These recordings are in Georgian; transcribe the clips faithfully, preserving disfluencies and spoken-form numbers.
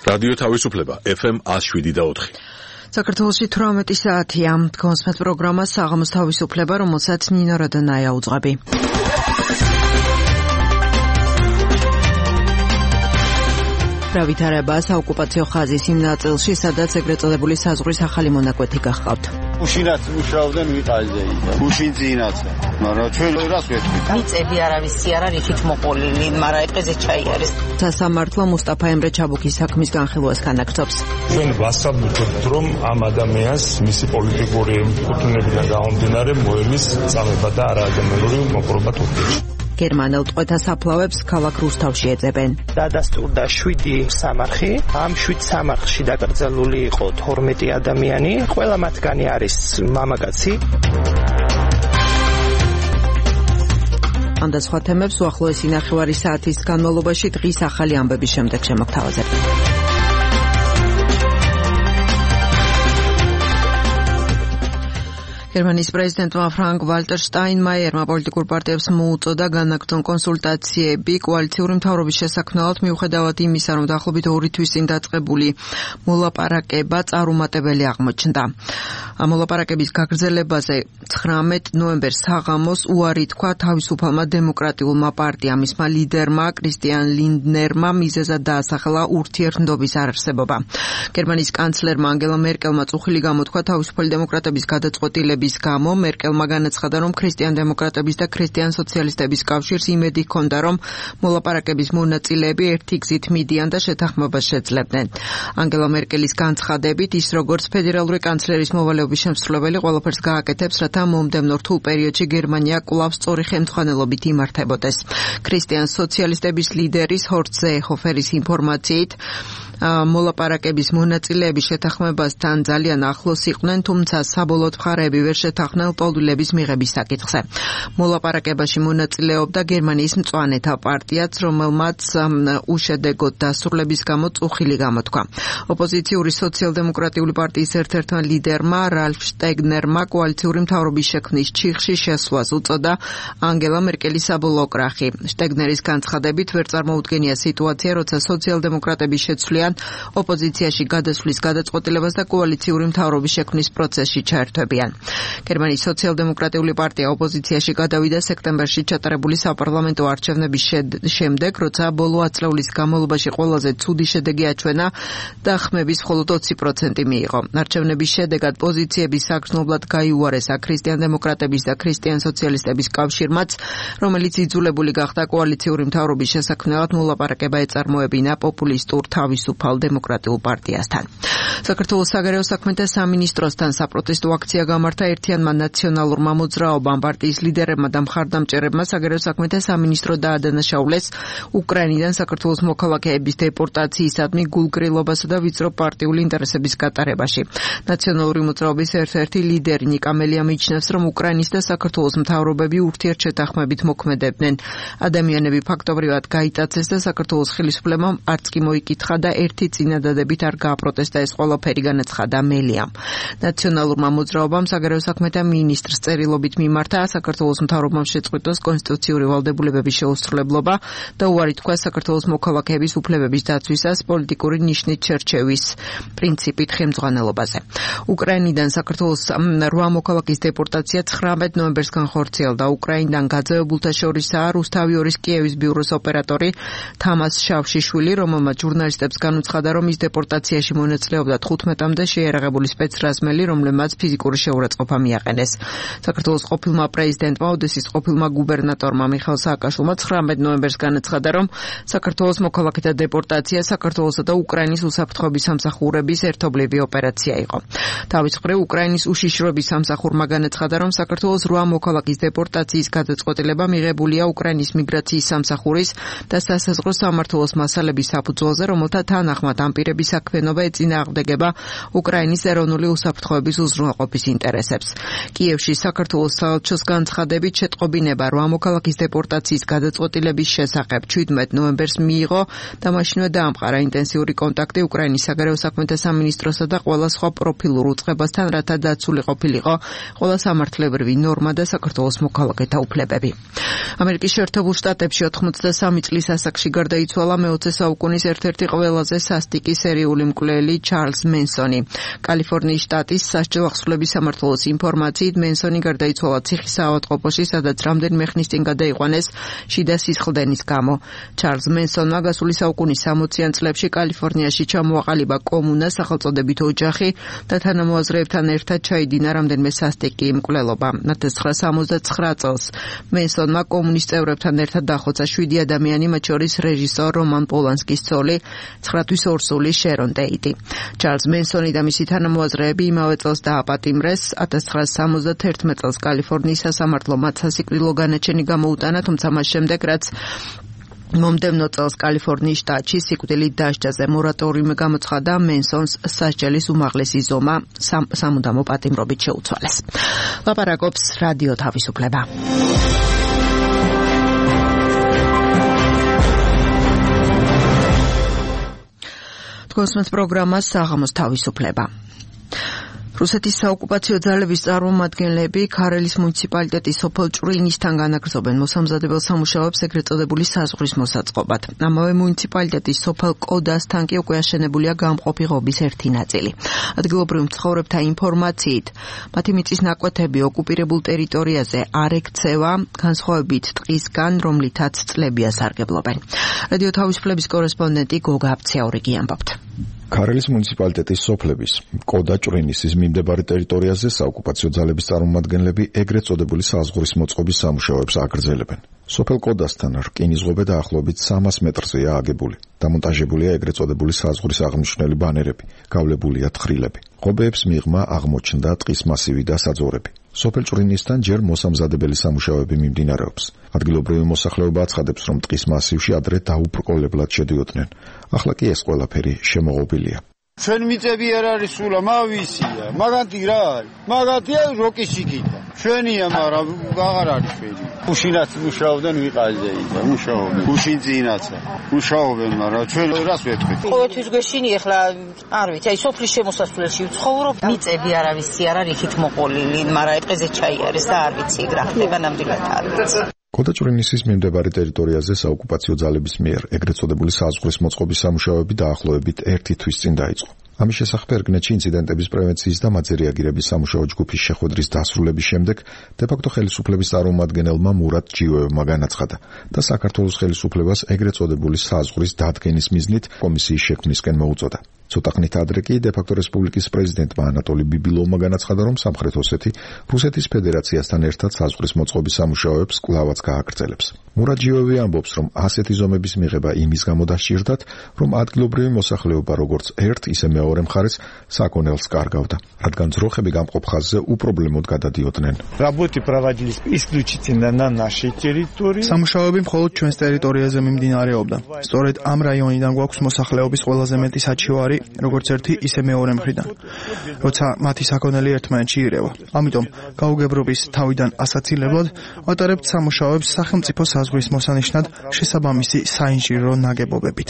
რადიო თავისუფლება ეფ ემ one oh seven და four. საქართველოში თვრამეტი საათია. კონსმეთ პროგრამა საღამოს თავისუფლება, რომელსაც ნინო როდონაია უძღვები. Pravitareba საოკუპაციო ხაზის იმ ნაწილში, სადაც ეგრეთ წოდებული საზღვრის ახალი მონაკვეთი გახყავთ. Უშინაც მუშაობდნენ ვიყაზე და უშინ წინაც. მაგრამ ჩვენ რას ვეთქვით? მიწები არავისი არ არის იქით მოყოლილი, მაგრამ ეპეზე ჩაი არის. სასამართლო მუსტაფა ემრე ჩაბუქის საქმის განხილვას განაგრძობს. ჩვენ ვასაბუთებთ, რომ ამ ადამიანს მისი პოლიტიკური კუთვნილებიდან გამომდინარე მოელის წამება და არაადამიანური მოპყრობა თურქეთში. გერმანელ ტყვეთა საფლავებს ქალაქ რუსთავში ეძებენ. დადასტურდა შვიდი სამარხი, ამ შვიდ სამარხში დაკრძალული იყო თორმეტი ადამიანი, ყველა მათგანი არის მამაკაცი. ამ და სხვა თემებს უახლოესი ნახევარი საათის განმავლობაში დღის ახალი ამბების შემდეგ შემოგთავაზებთ. გერმანიის პრეზიდენტმა ფრანკ ვალტერ შტაინმაიერმა პოლიტიკურ პარტიებს მოუწოდა განაგრძონ კონსულტაციები კოალიციური მთავრობის შესაქმნელად, მიუხედავად იმისა, რომ დაახლოებით ორი თვის წინ დაწყებული მოლაპარაკება წარუმატებელი აღმოჩნდა. მოლაპარაკების გაგრძელებაზე ცხრამეტ ნოემბერს საღამოს უარი თქვა თავისუფალმა დემოკრატიულმა პარტიამ, მისმა ლიდერმა კრისტიან ლინდნერმა მიზეზად დაასახელა ურთიერთმდობის არარსებობა. გერმანიის კანცლერმა ანგელა მერკელმა წუხილი გამოთქვა თავისუფალი დემოკრატების გადაწყვეტილებას გამო. მერკელმა განაცხადა, რომ ქრისტიან დემოკრატების და ქრისტიან სოციალისტების კავშირს იმედი ჰქონდა, რომ მოლაპარაკების მონაწილეები ერთი გზით მიდიან და შეთანხმებას შეძლებდნენ. ანგელა მერკელის განცხადებით, ის როგორც ფედერალური კანცლერის მოვალეობის შემსრულებელი ყველაფერს გააკეთებს, რათა მომდევნო რთულ პერიოდში გერმანია კვლავ სწორი ხელმძღვანელობით იმართებოდეს. ქრისტიან სოციალისტების ლიდერის ჰორსტ ზეეჰოფერის ინფორმაციით, მოლაპარაკების მონაწილეები შეთანხმებასთან ძალიან ახლოს იყვნენ, თუმცა საბოლოოდ მხარეები ვერ შეთანხმდნენ ლტოლვილების მიღების საკითხზე. მოლაპარაკებაში მონაწილეობდა გერმანიის მწვანეთა პარტიაც, რომელმაც უშედეგოდ დასრულების გამო წუხილი გამოთქვა. ოპოზიციური სოციალ-დემოკრატიული პარტიის ერთ-ერთმა ლიდერმა რალფ შტეგნერმა კოალიციური მთავრობის შექმნის ჩიხში შესვლას უწოდა ანგელა მერკელის საბოლოო კრახი. შტეგნერის განცხადებით, ვერ წარმოუდგენია სიტუაცია, როცა სოციალ-დემოკრატები შეცვლიან ოპოზიციაში გადასვლის გადაწყვეტილებას და კოალიციური მთავრობის შექმნის პროცესში ჩაერთვებიან. გერმანიის სოციალ-დემოკრატიული პარტია ოპოზიციაში გადავიდა სექტემბერში ჩატარებული საპარლამენტო არჩევნების შემდეგ, როცა ბოლო ათწლეულის განმავლობაში ყველაზე ცუდი შედეგი აჩვენა და ხმების მხოლოდ ოცი პროცენტი მიიღო. არჩევნების შედეგად პოზიციების საგრძნობლად გაიუარესა ქრისტიან დემოკრატების და ქრისტიან სოციალისტების კავშირმაც, რომელიც იძულებული გახდა კოალიციური მთავრობის შესაქმნელად მოლაპარაკება ეწარმოებინა პოპულისტურ თავისუფალ დემოკრატიულ პარტიასთან. საქართველოს საგარეო საქმეთა სამინისტროსთან საპროტესტო აქცია გამართა ერთიანმა ნაციონალურმა მოძრაობამ, პარტიის ლიდერებმა და მხარდამჭერებმა საგარეო საქმეთა სამინისტრო დაადანაშაულეს უკრაინიდან საქართველოს მოქალაქეების დეპორტაციისადმი გულგრილობასა და ვიწრო პარტიული ინტერესების გატარებაში. ნაციონალური მოძრაობის ერთ-ერთი ლიდერი ნიკა მელია მიიჩნევს, რომ უკრაინის და საქართველოს მთავრობები ურთიერთშეთანხმებით მოქმედებდნენ. ადამიანები ფაქტობრივად გაიტაცეს და საქართველოს ხელისუფლებამ არც კი მოიკითხა და ერთი წინადადებით არ გააპროტესტა ეს ყველაფერი, განაცხადა მელიამ. ნაციონალურმა მოძრაობამ საგარეო საქმეთა მინისტრს წერილობით მიმართა საქართველოს მთავრობამ შეწყვიტოს კონსტიტუციური ვალდებულებების შეუსრულებლობა და უარი თქვა საქართველოს მოქალაქეების უფლებების დაცვისას პოლიტიკური ნიშნით შერჩევის პრინციპით ხელმძღვანელობაზე. უკრაინიდან საქართველოს რვა მოქალაქის დეპორტაცია ცხრამეტ ნოემბერს განხორციელდა. უკრაინიდან გაძევებულთა შორისაა რუსთავი ორის კიევის ბიუროს ოპერატორი თამას შავშიშვილი, რომელმაც ჟურნალისტებს განუცხადა, რომ ის დეპორტაციაში მონაწილეობდა თხუთმეტამდე შეიარაღებული სპეცრაზმელი, რომლებმაც ფიზიკური შეურაცხყოფა მიაყენეს. საქართველოს ყოფილმა პრეზიდენტმა, ოდესის ყოფილმა გუბერნატორმა მიხეილ სააკაშვილმა ცხრამეტ ნოემბერს განაცხადა, რომ საქართველოს მოქალაქეთა დეპორტაცია საქართველოსა და უკრაინის უსაფრთხოების სამსახურების ერთობლივი ოპერაცია იყო. თავის მხრივ უკრაინის უშიშროების სამსახურმა განაცხადა, რომ საქართველოს რვა მოქალაქის დეპორტაციის გადაწყვეტილება მიღებულია უკრაინის მიგრაციის სამსახურის და სასაზღვრო სამმართველოს მასალების საფუძველზე, რომელთა თანახმად ამ პირების საქმიანობა ეწინააღმდეგება უკრაინის ეროვნული უსაფრთხოების უზრუნველყოფის ინტერესებს. კიევში საქართველოს საელჩოს განცხადებით შეტყობინება რვა მოქალაქის დეპორტაციის გადაწყვეტილების შესახებ შვიდმეტ ნოემბერს მიიღო და მაშინვე დაამყარა ინტენსიური კონტაქტი უკრაინის საგარეო საქმეთა სამინისტროსა და ყველა სხვა პროფილურ უწყებასთან, რათა დაცული ყოფილიყო ყველა სამართლებრივი ნორმა და საქართველოს მოქალაქეთა უფლებები. ამერიკის შეერთებულ შტატებში ოთხმოცდასამი წლის ასაკში გარდაიცვალა მეოცე საუკუნის ერთ-ერთი ყველაზე მიწაზე სასტიკი სერიული მკვლელი ჩარლზ მენსონი. კალიფორნიის შტატის სასჯელ აღსრულების სამმართველოს ინფორმაციით მენსონი გარდაიცვალა ციხის საავადმყოფოში, სადაც რამდენიმე ხნის წინ გადაიყვანეს შიდა სისხლდენის გამო. ჩარლზ მენსონმა გასული საუკუნის სამოციან წლებში კალიფორნიაში ჩამოაყალიბა კომუნა, სახელწოდებით ოჯახი და თანამოაზრეებთან ერთად ჩაიდინა რამდენიმე სასტიკი მკვლელობა. ათას ცხრაასა სამოცდაცხრა წელს მენსონმა კომუნის წევრებთან ერთად დახოცა შვიდი ადამიანი, მათ შორის რეჟისორ რომან პოლანსკის ცოლი, ცხრათვის ორსული შერონ ტეიტი. ჩარლზ მენსონი და მისი თანამოაზრეები იმავე წელს დააპატიმრეს. ათას ცხრაასა სამოცდათერთმეტ წელს კალიფორნიის სასამართლომ მათ სასიკვდილო განაჩენი გამოუტანა, თუმცა მას შემდეგ, რაც მომდევნო წელს კალიფორნიის შტატში სიკვდილით დასჯაზე მორატორიუმი გამოცხადა, მენსონს სასჯელის უმაღლესი ზომა სამუდამო პატიმრობით შეუცვალეს. ლაპარაკობს რადიო თავისუფლება. თქვენს პროგრამას საღამოს თავისუფლება. რუსეთის საოკუპაციო ძალების წარმომადგენლები ქარელის მუნიციპალიტეტის სოფელ ჭვრინისთან განაგრძობენ მოსამზადებელ სამუშაოებს ეგრეთ წოდებული საზღვრის მოსაწყობად. ამავე მუნიციპალიტეტის სოფელ კოდასთან კი უკვე აშენებულია გამყოფი ღობის ერთი ნაწილი. ადგილობრივ მცხოვრებთა ინფორმაციით, მათი მიწის ნაკვეთები ოკუპირებულ ტერიტორიაზე არ ექცევა, განსხვავებით ტყისგან, რომლითაც წლებია სარგებლობენ. რადიო თავისუფლების კორესპონდენტი გოგა აბცაურიგი ამბობთ. ქარელის მუნიციპალიტეტის სოფლების კოდა ჭვრინისის მიმდებარე ტერიტორიაზე საოკუპაციო ძალების წარმომადგენლები ეგრეთ წოდებული საზღვრის მოწყობის სამუშაოებს აგრძელებენ. სოფელ კოდასთან რკინისღობე დაახლოებით სამას მეტრზეა აგებული. დამონტაჟებულია ეგრეთ წოდებული საზღვრის აღნიშნული ბანერები, გავლებულია თხრილები. ღობეებს მიღმა აღმოჩნდა ტყის მასივი და საძოვრები. სოფელ ჭვრინისთან ჯერ მოსამზადებელი სამუშაოები მიმდინარეობს. ადგილობრივი მოსახლეობა აცხადებს, რომ ტყის მასივში ადრე დაუბრკოლებლად შედიოდნენ. ახლა კი ეს ყველაფერი შემოღობილია. ჩვენ მიწები არ არის სულა, მავისია, მაგათი რა არის? მაგათია როკის ჩიკიტა. ჩვენია, მაგრამ აღარ არის ჩვენი. უშინაც მუშაობდნენ ვიყაზე და მუშაობენ. უშინძინაცა. მუშაობენ, მაგრამ ჩვენ რას ვეთქვით? ყოველთვის გვეშინი ახლა არ ვიცი, აი სოფლის შემოსასვლელში ვცხოვრობ, მიწები არავისი არ არის იქით მოყოლილი, მაგრამ ეტყეზე ჩაი არის და არ ვიცი რა ხდება ნამდვილად არ ვიცი. კოდა ჭვრინისის მიმდებარე ტერიტორიაზე საოკუპაციო ძალების მიერ ეგრეთ წოდებული საზღვრის მოწყობის სამუშაოები დაახლოებით ერთი თვის წინ დაიწყო. ამის შესახებ ერგნეთში ინციდენტების პრევენციის და მათზე რეაგირების სამუშაო ჯგუფის შეხვედრის დასრულების შემდეგ დე-ფაქტო ხელისუფლების წარმომადგენელმა მურატ ჯიოევმა განაცხადა და საქართველოს ხელისუფლებას ეგრეთ წოდებული საზღვრის დადგენის მიზნით კომისიის შექმნისკენ მოუწოდა. ცოტა ხნით ადრე კი დე-ფაქტო რესპუბლიკის პრეზიდენტმა ანატოლი ბიბილოვმა განაცხადა, რომ სამხრეთ ოსეთი რუსეთის ფედერაციასთან ერთად საზღვრის მოწყობის სამუშაოებს კვლავაც გააგრძელებს. მურატ ჯიოევი ამბობს, რომ ასეთი ზომების მიღება იმის გამო დასჭირდათ, რომ ადგილობრივი მოსახლეობა როგორც ერთ, ისე მეორე მხარეს საკონელს კარგავდა, რადგან ძროხები გამყოფ ხაზზე უპრობლემოდ გადადიოდნენ. სამუშაოები მხოლოდ ჩვენს ტერიტორიაზე მიმდინარეობდა. სწორედ ამ რაიონიდან გვაქვს მოსახლეობის ყველაზე მეტი საჩივარი, როგორც ერთი, ისე მეორე მხრიდან, როცა მათი საკონელი ერთმანეთში ირევა. ამიტომ გაუგებრობის თავიდან ასაცილებლად ვატარებთ სამუშაოებს სახელმწიფო საზღვრის მოსანიშნად შესაბამისი საინჟინრო ნაგებობებით.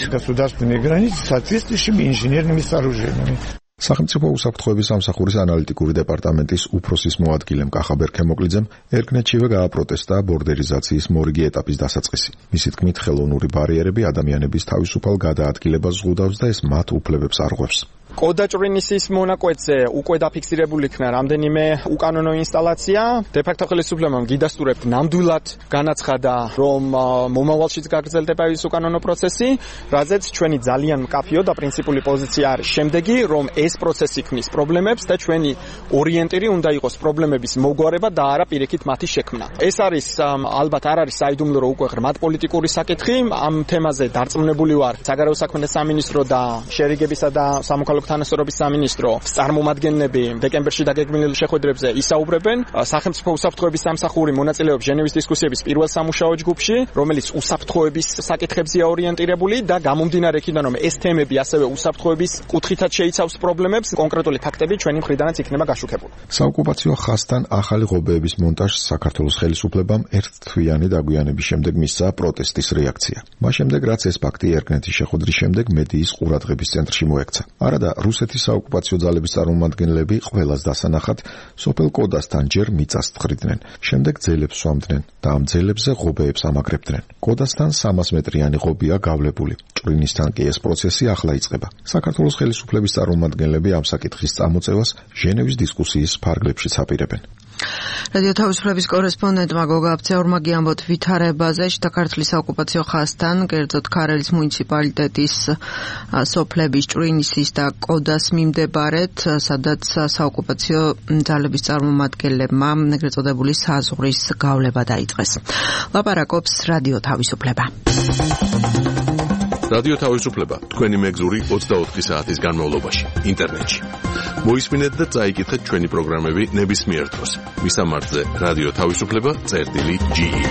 სახელმწიფო უსაფრთხოების სამსახურის ანალიტიკური დეპარტამენტის უფროსის მოადგილემ კახაბერ ქემოკლიძემ ერგნეთშივე გააპროტესტა ბორდერიზაციის მორიგი ეტაპის დასაწყისი. მისი თქმით, ხელოვნური ბარიერები ადამიანების თავისუფალ გადაადგილებას ზღუდავს და ეს მათ უფლებებს არღვევს. კოდა ჭვრინისის მონაკვეთზე უკვე დაფიქსირებული იქნა რამდენიმე უკანონო ინსტალაცია. დე-ფაქტო ხელისუფლებამ გიდასტურებთ ნამდვილად განაცხადა, რომ მომავალშიც გაგრძელდება ის უკანონო პროცესი, რაზეც ჩვენი ძალიან მკაფიო და პრინციპული პოზიცია არის შემდეგი, რომ ეს პროცესი ქმნის პრობლემებს და ჩვენი ორიენტირი უნდა იყოს პრობლემების მოგვარება და არა პირიქით მათი შექმნა. ეს არის ალბათ არ არის საიდუმლო, რომ უკვე ღრმად პოლიტიკური საკითხი. ამ თემაზე დარწმუნებული ვარ საგარეო საქმეთა სამინისტრო და შერიგებისა და სამოქალაქო თანასწორობის სამინისტრო წარმომადგენლები დეკემბერში დაგეგმილ შეხვედრებზე ისაუბრებენ. სახელმწიფო უსაფრთხოების სამსახური მონაწილეობს ჟენევის დისკუსიების პირველ სამუშაო ჯგუფში, რომელიც უსაფრთხოების საკითხებზეა ორიენტირებული და გამომდინარე იქიდან, რომ ეს თემები ასევე უსაფრთხოების კუთხითაც შეიცავს პრობლემებს, კონკრეტული ფაქტები ჩვენი მხრიდანაც იქნება გაშუქებული. საოკუპაციო ხაზთან ახალი ღობეების მონტაჟს საქართველოს ხელისუფლებამ ერთთვიანი დაგვიანების შემდეგ მისცა პროტესტის რეაქცია. მას შემდეგ, რაც ეს ფაქტი ერგნეთის შეხვედრის შემდეგ მედიის ყურადღების ცენტრში მოექცა. არა და რუსეთის საოკუპაციო ძალების წარმომადგენლები ყველას დასანახად სოფელ კოდასთან ჯერ მიწას თხრიდნენ. შემდეგ ძელებს სვამდნენ და ამ ძელებზე ღობეებს ამაგრებდნენ. კოდასთან სამას მეტრიანი ღობეა გავლებული. ჭვრინისთან კი ეს პროცესი ახლა იწყება. საქართველოს ხელისუფლების წარმომადგენლები ამ საკითხის წამოწევას ჟენევის დისკუსიის ფარგლებშიც აპირებენ. რადიო თავისუფლების კორესპონდენტმა გოგა აბცეურმა გიამბოთ ვითარებაზე შიდა ქართლის საოკუპაციო ხაზთან, კერძოდ ქარელის მუნიციპალიტეტის სოფლების ჭვრინისის და კოდას მიმდებარედ, სადაც საოკუპაციო ძალების წარმომადგენლებმა ეგრეთ წოდებული საზღვრის გავლება დაიწყეს. ლაპარაკობს რადიო თავისუფლება. რადიო თავისუფლება თქვენი მეგზური ოცდაოთხი საათის განმავლობაში ინტერნეტში. მოისმინეთ და წაიკითხეთ ჩვენი პროგრამები ნებისმიერ დროს. მისამართზე რადიო თავისუფლება წერტილი ჯი ი.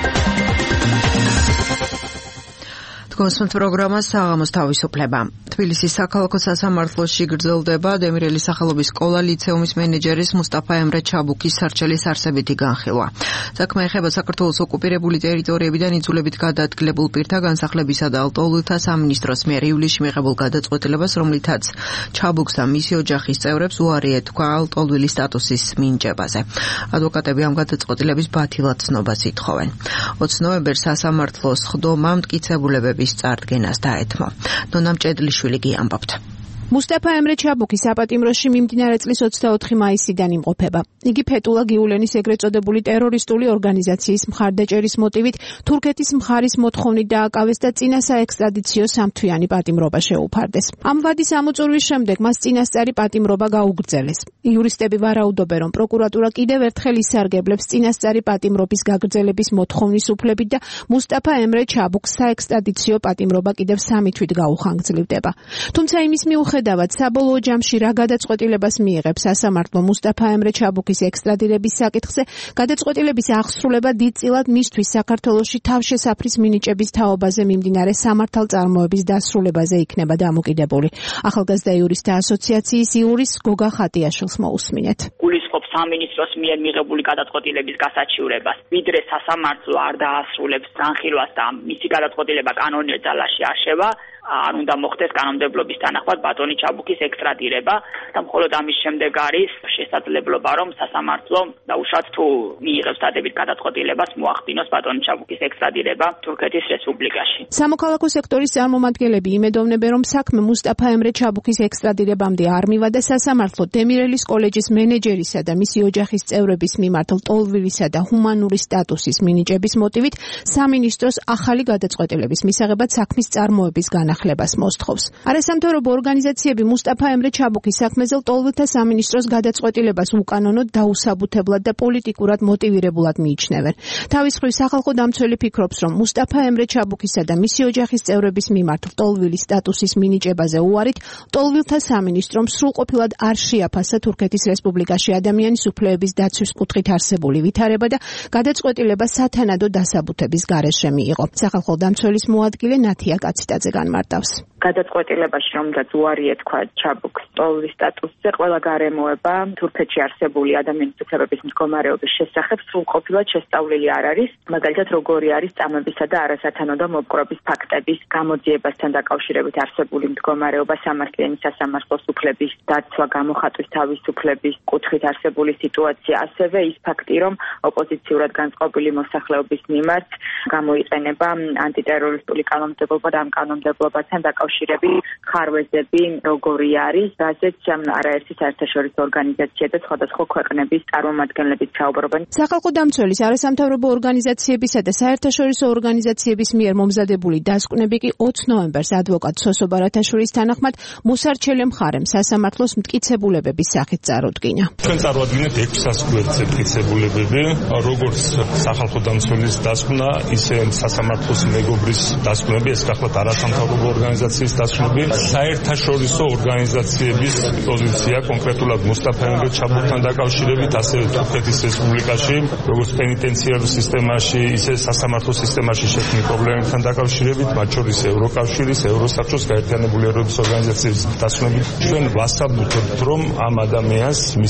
კონსულტ პროგრამა საღამოს თავისუფლება. თბილისის საქალაქო სასამართლოში გრძელდება დემირელის სახელობის სკოლა ლიცეუმის მენეჯერის მუსტაფა ემრე ჩაბუქის სარჩელის არსებითი განხილვა. საქმე ეხება საქართველოს ოკუპირებული ტერიტორიებიდან იძულებით გადაადგილებულ პირთა განსახლებისა და ალტოულთა სამინისტროს მიერ ივლისში მიღებულ გადაწყვეტილებას, რომლითაც ჩაბუქს და მისი ოჯახის წევრებს უარი ეთქვა ალტოულვილის სტატუსის მინიჭებაზე. ადვოკატები ამ გადაწყვეტილების ბათილად ცნობას ითხოვენ. ოცი ნოემბერს სასამართლოს ხდომა მტკიცებულებების წარდგენას დაეთმო. ნონა მჭედლიშვილი გიამბობთ. მუსტაფა ემრე ჩაბუქი საპატიმროში მიმდინარე წლის ოცდაოთხი მაისიდან იმყოფება. იგი ფეტულა გიულენის ეგრეთ წოდებული ტერორისტული ორგანიზაციის მხარდაჭერის მოტივით თურქეთის მხარის მოთხოვნით დააკავეს და წინა საექსტრადიციო სამთვიანი პატიმრობა შეუფარდეს. ამ ვადის ამოწურვის შემდეგ მას წინასწარი პატიმრობა გაუგრძელეს. იურისტები ვარაუდობენ, რომ პროკურატურა კიდევ ერთხელ ისარგებლებს წინასწარი პატიმრობის გაგრძელების მოთხოვნის უფლებით და მუსტაფა ემრე ჩაბუქს საექსტრადიციო პატიმრობა კიდევ სამი თვით გაუხანგრძლივდება. თუმცა იმის მიუხედავად დავად საბოლოო ჯამში რა გადაწყვეტილებას მიიღებს სასამართლო მუსტაფა ემრე ჩაბუქის ექსტრადირების საკითხზე, გადაწყვეტილების აღსრულება დიდწილად მისთვის საქართველოში თავშესაფრის მინიჭების თაობაზე მიმდინარე სამართალწარმოების დასრულებაზე იქნება დამოკიდებული. ახალგაზრდა იურისტთა ასოციაციის იურის გოგა ხატიაშვილს მოусმინეთ. გულისხმობს სამინისტროს მიერ მიღებული გადაწყვეტილების გასაჩივრებას, ვიდრე სასამართლო არ დაასრულებს განხილვას და მისი გადაწყვეტილება კანონიერ ძალაში არჩევა, არ უნდა მოხდეს კანონმდებლობის თანახმად ბატონი ჩაბუქის ექსტრადირება და მხოლოდ ამის შემდეგ არის შესაძლებლობა, რომ სასამართლო დაუშვათ თუ მიიღებს დადებით გადაწყვეტილებას მოახდინოს ბატონი ჩაბუქის ექსტრადირება თურქეთის რესპუბლიკაში. სამოქალაქო სექტორის წარმომადგენლები იმედოვნებენ, რომ საქმე მუსტაფა ემრე ჩაბუქის ექსტრადირებამდე არ მივა და სასამართლო დემირელის კოლეჯის მენეჯერისა და მისი ოჯახის წევრების მიმართ ლტოლვილისა და ჰუმანური სტატუსის მინიჭების მოტივით სამინისტროს ახალი გადაწყვეტილების მისაღებად საქმის წარმოების განახლებას მოსთხოვს. არასამთავრობო ორგანიზაციები მუსტაფა ემრე ჩაბუქის საქმეზე ლტოლვილთა სამინისტროს გადაწყვეტილებას უკანონოდ, დაუსაბუთებლად და პოლიტიკურად მოტივირებულად მიიჩნევენ. თავის მხრივ სახალხო დამცველი ფიქრობს, რომ მუსტაფა ემრე ჩაბუქისა და მისი ოჯახის წევრების მიმართ ლტოლვილის სტატუსის მინიჭებაზე უარით ლტოლვილთა სამინისტრომ სრულყოფილად არ შეაფასა თურქეთის რესპუბლიკაში ადამიანის უფლებების დაცვის კუთხით არსებული ვითარება და გადაწყვეტილება სათანადო დასაბუთების გარეშე მიიღო. სახალხო დამცველის მოადგილე ნათია კაციტაძე განმარტავს. გადაწყვეტილებაში, რომლითაც უარი ეთქვა ჩაბუქს ლტოლვილის სტატუსზე, ყველა გარემოება თურქეთში არსებული ადამიანის უფლებების მდგომარეობის შესახებ სრულყოფილად შესწავლილი არ არის, მაგალითად როგორი არის წამებისა და არასათანადო მოპყრობის ფაქტების გამოძიებასთან დაკავშირებით არსებული მდგომარეობა, სამართლიანი სასამართლოს უფლების დაცვა, გამოხატვის თავისუფლების კუთხით არსებული სიტუაცია, ასევე ის ფაქტი, რომ ოპოზიციურად განწყობილი მოსახლეობის მიმართ გამოიყენება ანტიტერორისტული კანონმდებლობა და ამ კანონმდებლობასთან დაკავშირებით ხარვეზები როგორი არის, რაზეც არაერთი საერთაშორისო ორგანიზაცია და სხვადასხვა ქვეყნების წარმომადგენლები საუბრობენ. სახალხო დამცველის არასამთავრობო ორგანიზაციებისა და საერთაშორისო ორგანიზაციების მიერ მომზადებული დასკვნები კი ოცი ნოემბერს ადვოკატ სოსო ბარათაშვილის თანახმად მოსარჩელე მხარემ სასამართლოს მტკიცებულებების სახით წარუდგინა. ჩვენ წარვადგინეთ ექვსას გვერდზე მტკიცებულებები, როგორც სახალხო დამცველის დასკვნა, ისე სასამართლოს მეგობრის დასკვნები, ეს გახლავთ არასამთავრობო ორგანიზაციის დასკვნები, საერთაშორისო ორგანიზაციების პოზიცია კონკრეტულად მუსტაფა ემრე ჩაბუქთან დაკავშირებით, ასევე თურქეთის რესპუბლიკაში, როგორც პენიტენციარულ სისტემაში, ისე სასამართლო სისტემაში შექმნილ პრობლემებთან დაკავშირებით, მათ შორის ევროკავშირის, ევროსაბჭოს, გაერთიანებული ერების ორგანიზაციის დასკვნები. ჩვენ ვასაბუთებთ, რომ ამ ადამიანს მისი პოლიტიკური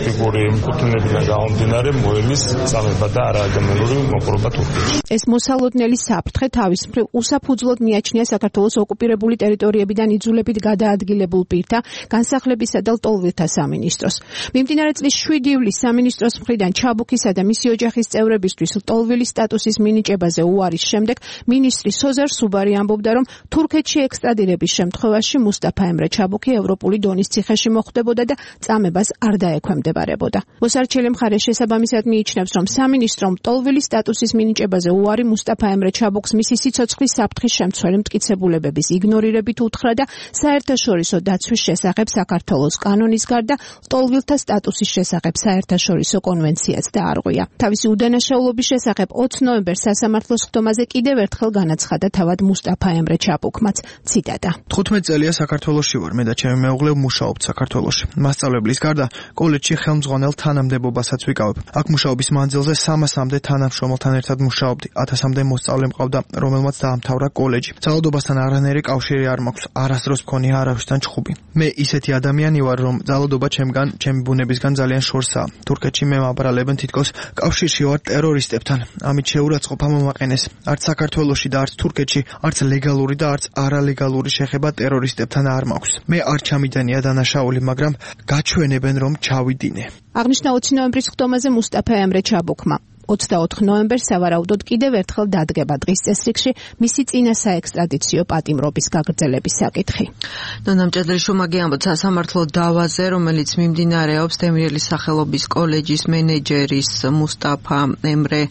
პოლიტიკური კუთვნილებიდან გამომდინარე მოელის წამება და არაადამიანური მოპყრობა თურქეთში. ეს მოსალოდნელი საფრთხე თავის მხრივ უსაფუძვლოდ მიაჩნია საქართველოს ოკუპირებული ტერიტორიებიდან იძულებით გადაადგილებულ პირთა განსახლებისა და ლტოლვილთა სამინისტროს. მიმდინარე წლის შვიდი ივლისს სამინისტროს მხრიდან ჩაბუქისა და მისი ოჯახის წევრებისთვის ლტოლვილის სტატუსის მინიჭებაზე უარის შემდეგ მინისტრი სოზარ სუბარი ამბობდა, რომ თურქეთში ექსტრადირების შემთხვევაში მუსტაფა ემრე ჩაბუქი ევროპული დონის ციხეში მოხვდებოდა და წამებას არ დაექვემდებარებოდა. მოსარჩელი მხარე შესაბამისად მიიჩნევს, რომ სამინისტრომ ლტოლვილის სტატუსის მინიჭებაზე უარი მუსტაფა ემრე ჩაბუქს მისი სიცოცხლის საფრთხის შემცველი მტკიცებულებების იგნორირებით უთხრა და საერთაშორისო დაცვის შესახებ საქართველოს კანონის გარდა ლტოლვილთა სტატუსის შესახებ საერთაშორისო კონვენციაც დაარღვია. თავისი უდანაშაულობის შესახებ ოცი ნოემბერს სასამართლოს ხდომაზე კიდევ ერთხელ განაცხადა თავად მუსტაფა ემრე ჩაბუქმაც. ციტატა. თხუთმეტი წელია საქართველოში ვარ, მე და ჩემი მეუღლე მუშაობთ საქართველოში. მასწავლებლის გარდა კოლეჯში ხელმძღვანელ თანამდებობასაც ვიკავებ. აქ მუშაობის მანძილზე სამასამდე თანამშრომელთან ერთად მუშაობდი. ათასამდე მოსწავლე მყავდა, რომელმაც დაამთავრა კოლეჯი. ძალადობასთან არანაირი კავშირი არ მაქვს, არასდროს მქონია არავისთან ჩხუბი. მე ისეთი ადამიანი ვარ, რომ ძალადობა ჩემგან, ჩემი ბუნებისგან ძალიან შორსაა. თურქეთში მე მაბრალებენ თითქოს კავშირში ვარ ტერორისტებთან. ამით შეურაცხყოფა მომაყენეს. არც საქართველოში და არც თურქეთში, არც ლეგალური და არც არალეგალური შეხება ტერორისტებთან არ მაქვს. მე არ ჩამიდენია დანაშაული, მაგრამ გაჩვენებენ, რომ ჩავიდინე. აღნიშნა ოცი ნოემბრის ხდომაზე მუსტაფა ემრე ჩაბუქმა. ოცდაოთხ ნოემბერს სავარაუდოდ კიდევ ერთხელ დადგება დღის წესრიგში მისი წინა საექსტრადიციო პატიმრობის გაგრძელების საკითხი. ნამჭედრი შუმაგი ამბობს სასამართლო დავაზე, რომელიც მიმდინარეობს დემირელის სახელობის კოლეჯის მენეჯერის მუსტაფა ემრე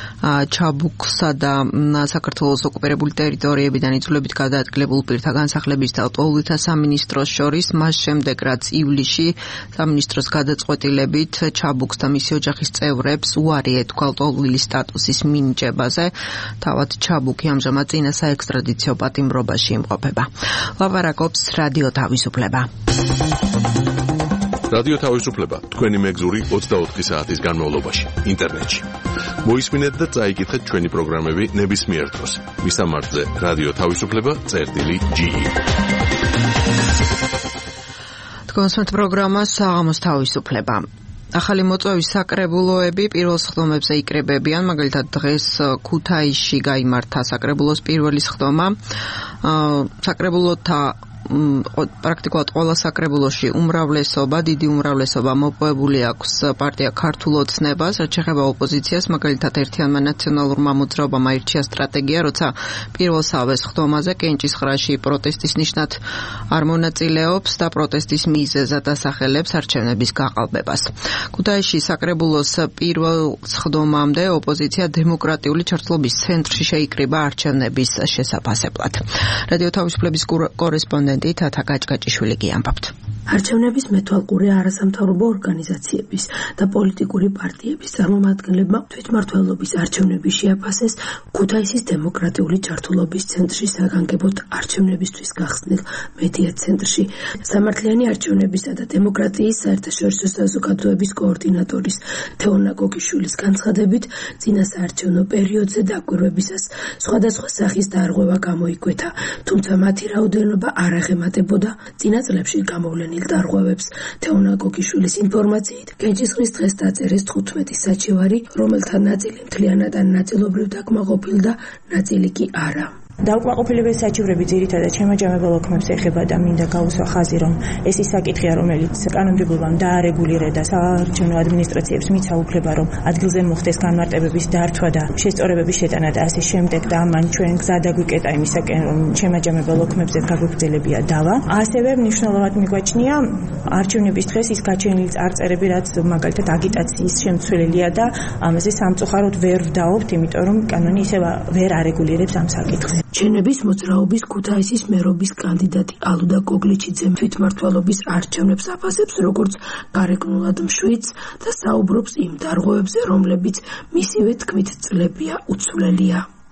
ჩაბუქსა და საქართველოს ოკუპირებული ტერიტორიებიდან იძულებით გადაადგილებულ პირთა განსახლების და ლტოლვილთა სამინისტროს შორის, მას შემდეგ რაც ივლისში სამინისტროს გადაწყვეტილებით ჩაბუქს და მისი ოჯახის წევრებს უარი ეთქვა ლტოლვილის სტატუსის მინიჭებაზე, თავად ჩაბუქი ამჟამად წინა საექსტრადიციო პატიმრობაში იმყოფება. ლაპარაკობს რადიო თავისუფლება. რადიო თავისუფლება თქვენი მეგზური ოცდაოთხი საათის განმავლობაში ინტერნეტში. მოისმინეთ და წაიკითხეთ ჩვენი პროგრამები ნებისმიერ დროს. მისამართზე რადიო თავისუფლება წერტილი ჯი. თქვენს პროგრამა საღამოს თავისუფლება. ახალი მოწვევის საკრებულოები პირველ სხდომებზე იკრებებიან, მაგალითად დღეს ქუთაისში გაიმართა საკრებულოს პირველი სხდომა. საკრებულოთა პრაქტიკულად ყველა საკრებულოში უმრავლესობა, დიდი უმრავლესობა მოპოვებული აქვს პარტია ქართულ ოცნებას, რაც შეეხება ოპოზიციას, მაგალითად ერთიანმა ნაციონალურმა მოძრაობამ აირჩია სტრატეგია, როცა პირველსავე სხდომაზე კენჭისყრაში პროტესტის ნიშნად არ მონაწილეობს და პროტესტის მიზეზად ასახელებს არჩევნების გაყალბებას. ქუთაისში საკრებულოს პირველ სხდომამდე ოპოზიცია დემოკრატიული ჩართულობის ცენტრში შეიკრიბა არჩევნების შესაფასებლად. რადიო თავისუფლების კორესპონდენტი თათა გაჭგაჭიშვილი გიამბობთ. არჩევნების მეთვალყურე არასამთავრობო ორგანიზაციების და პოლიტიკური პარტიების წარმომადგენლებმა თვითმმართველობის არჩევნები შეაფასეს ქუთაისის დემოკრატიული ჩართულობის ცენტრში საგანგებოდ არჩევნებისთვის გახსნილ მედია ცენტრში. სამართლიანი არჩევნებისა და დემოკრატიის საერთაშორისო საზოგადოების კოორდინატორის თეონა გოგიშვილის განცხადებით, წინა საარჩევნო პერიოდზე დაკვირვებისას სხვადასხვა სახის დარღვევა გამოიკვეთა, თუმცა მათი რაოდენობა არ აღემატებოდა წინა წლებში გამოვლენილ დარღვევებს. თეონა გოგიშვილის ინფორმაციით, კენჭისყრის დღეს დაწერეს თხუთმეტი საჩივარი, რომელთა ნაწილი მთლიანად ან ნაწილობრივ დაკმაყოფილ და ნაწილი კი არა. დაუკმაყოფილებელი საჩივრები ძირითადად შემაჯამებელ ოქმებს ეხება და მინდა გავუსვა ხაზი, რომ ეს ის საკითხია, რომელიც კანონმდებლობამ დაარეგულირება და საარჩევნო ადმინისტრაციებს მისცა უფლება, რომ ადგილზე მოხდეს განმარტებების დართვა და შესწორებების შეტანა და ასე შემდეგ და ამან ჩვენ გზა დაგვიკეტა იმისაკენ, რომ შემაჯამებელ ოქმებზე გაგვიგრძელებია დავა. ასევე მნიშვნელოვნად მიგვაჩნია არჩევნების დღეს ის გაჩენილი წარწერები, რაც მაგალითად აგიტაციის შემცველია და ამაზე სამწუხაროდ ვერ ვდაობთ, იმიტომ რომ კანონი ისევ ვერ არეგულირებს ამ საკითხს. ჩენების მოძრაობის ქუთაისის მერობის კანდიდატი ალუდა გოგლიჩიძე თვითმმართველობის არჩევნებს აფასებს როგორც გარეგნულად მშვიდს და საუბრობს იმ დარღვევებზე, რომლებიც მისივე თქმით წლებია უცვლელია.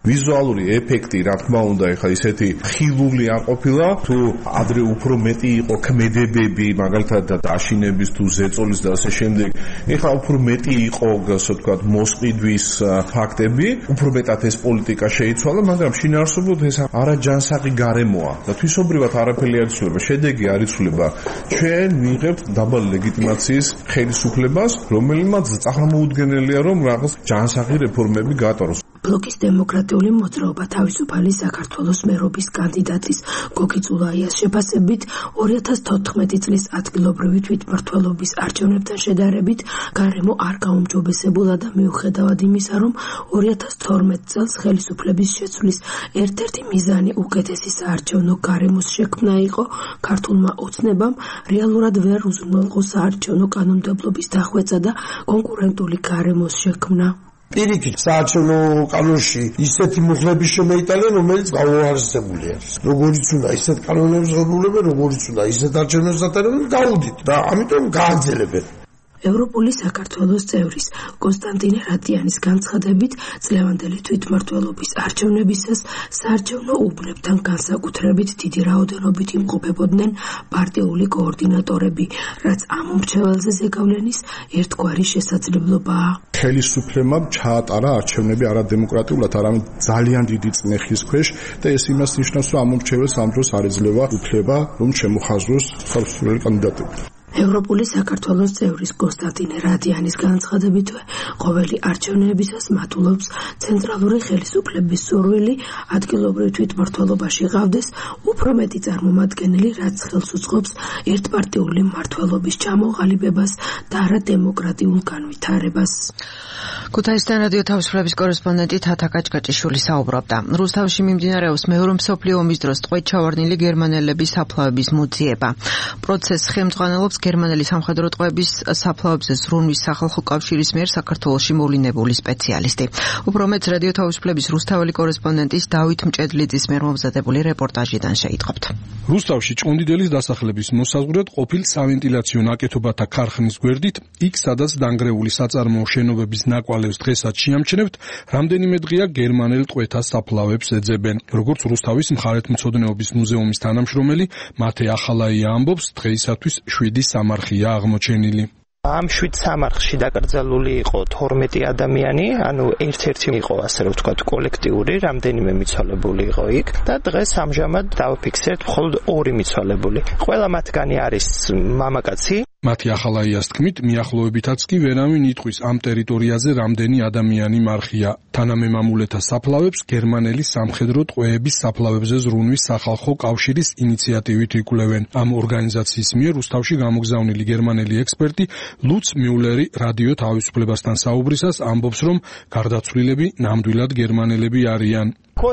ვიზუალური ეფექტი, რა თქმა უნდა, ეხლა ისეთი ხილული არ ყოფილა, თუ ადრე უფრო მეტი იყო ქმედებები, მაგალითად დაშინების თუ ზეწოლის და ასე შემდეგ. ეხლა უფრო მეტი იყო, ასე ვთქვათ, მოსყიდვის ფაქტები, უფრო მეტად ეს პოლიტიკა შეიცვალა, მაგრამ შინაარსობრივად ეს არაჯანსაღი გარემოა და თვისობრივად არაფერი არ იცვლება, შედეგი არ იცვლება. ჩვენ ვიღებთ დაბალი ლეგიტიმაციის ხელისუფლებას, რომელმაც წაღრმოუდგენელია, რომ რაღაც ჯანსაღი რეფორმები გაატაროს. ბლოკის დემოკრატიული მოძრაობა თავისუფალი საქართველოს მერობის კანდიდატის გოგი წულაიას შეფასებით ორი ათას თოთხმეტი წლის ადგილობრივი თვითმმართველობის არჩევნებთან შედარებით გარემო არ გაუმჯობესებულა და მიუხედავად იმისა, რომ ორი ათას თორმეტ წელს ხელისუფლების შეცვლის ერთ-ერთი მიზანი უკეთესი საარჩევნო გარემოს შექმნა იყო, ქართულმა ოცნებამ რეალურად ვერ უზრუნველყო საარჩევნო კანონმდებლობის დახვეწა და კონკურენტული გარემოს შექმნა. პირიქით საარჩევნო კანონში ისეთი მუხლები შემეიტანენ, რომელიც გაუარესებული არის. როგორიც უნდა ისეთ კანონებს ღებულებენ, როგორიც უნდა ისეთ არჩევნებს ატარებენ, გაუდით და ამიტომ გააგრძელებენ. ევროპული საქართველოს წევრის კონსტანტინე რატიანის განცხადებით, წლევანდელი თვითმმართველობის არჩევნებისას საარჩევნო უბნებთან განსაკუთრებით დიდი რაოდენობით იმყოფებოდნენ პარტიული კოორდინატორები, რაც ამ მომრჩეველზე ზეგავლენის ერთგვარი შესაძლებლობაა. ხელისუფლებამ ჩაატარა არჩევნები არადემოკრატიულად, არამედ ძალიან დიდი წნეხის ქვეშ და ეს იმას ნიშნავს, რომ ამ მომრჩეველს ამ დროს არ ეძლევა უფლება, რომ შემოხაზროს ხელისუფლების კანდიდატები. ევროპული საქართველოს წევრის კონსტანტინე რატიანის განცხადებითვე, ყოველი არჩევნებისას მატულობს ცენტრალური ხელისუფლების სურვილი ადგილობრივ თვითმმართველობაში ყავდეს უფრო მეტი წარმომადგენელი, რაც ხელს უწყობს ერთპარტიული მმართველობის ჩამოყალიბებას და არა დემოკრატიულ განვითარებას. ქუთაისთან რადიო თავისუფლების კორესპონდენტი თათა კაჭკაჭიშვილი საუბრობდა. რუსთავში მიმდინარეობს მეორე მსოფლიო ომის დროს ტყვედ ჩავარდნილი გერმანელების საფლავების მოძიება. პროცესს ხელმძღვანელობს გერმანელი სამხედრო ტყვეების საფლავებზე ზრუნვის სახალხო კავშირის მიერ საქართველოში მოვლინებული სპეციალისტი. უფრო მეტს რადიო თავისუფლების რუსთაველი კორესპონდენტის დავით მჭედლიძის მიერ მომზადებული რეპორტაჟიდან შეიტყობთ. რუსთავში ჭყონდიდელის დასახელების მოსაზღვრად ყოფილ სავენტილაციო ნაკეთობათა ქარხნის გვერდით, იქ სადაც დანგრეული საწარმოო შენობების ნაკვალევს დღესაც შეამჩნევთ, რამდენიმე დღეა გერმანელ ტყვეთა საფლავებს ეძებენ. როგორც რუსთავის მხარეთმცოდნეობის მუზეუმის თანამშრომელი მათე ახალაია ამბობს, დღეისათვის შვიდი სამარხია აღმოჩენილი. ამ შვიდ სამარხში დაკრძალული იყო თორმეტი ადამიანი, ანუ ერთ-ერთი იყო, ასე რომ ვთქვათ, კოლექტიური, რამდენიმე მიცვალებული იყო იქ და დღეს ამჟამად დავფიქსირეთ მხოლოდ ორი მიცვალებული. ყველა მათგანი არის მამაკაცი. მათი ახალაიას თქმით, მიახლოებითაც კი ვერავინ იტყვის ამ ტერიტორიაზე რამდენი ადამიანი მარხია. თანამემამულეთა საფლავებს გერმანელი სამხედრო ტყვეების საფლავებზე ზრუნვის სახალხო კავშირის ინიციატივით იკვლევენ. ამ ორგანიზაციის მიერ რუსთავში გამოგზავნილი გერმანელი ექსპერტი ლუც მიულერი რადიო თავისუფლებასთან საუბრისას ამბობს, რომ გარდაცვლილები ნამდვილად გერმანელები არიან.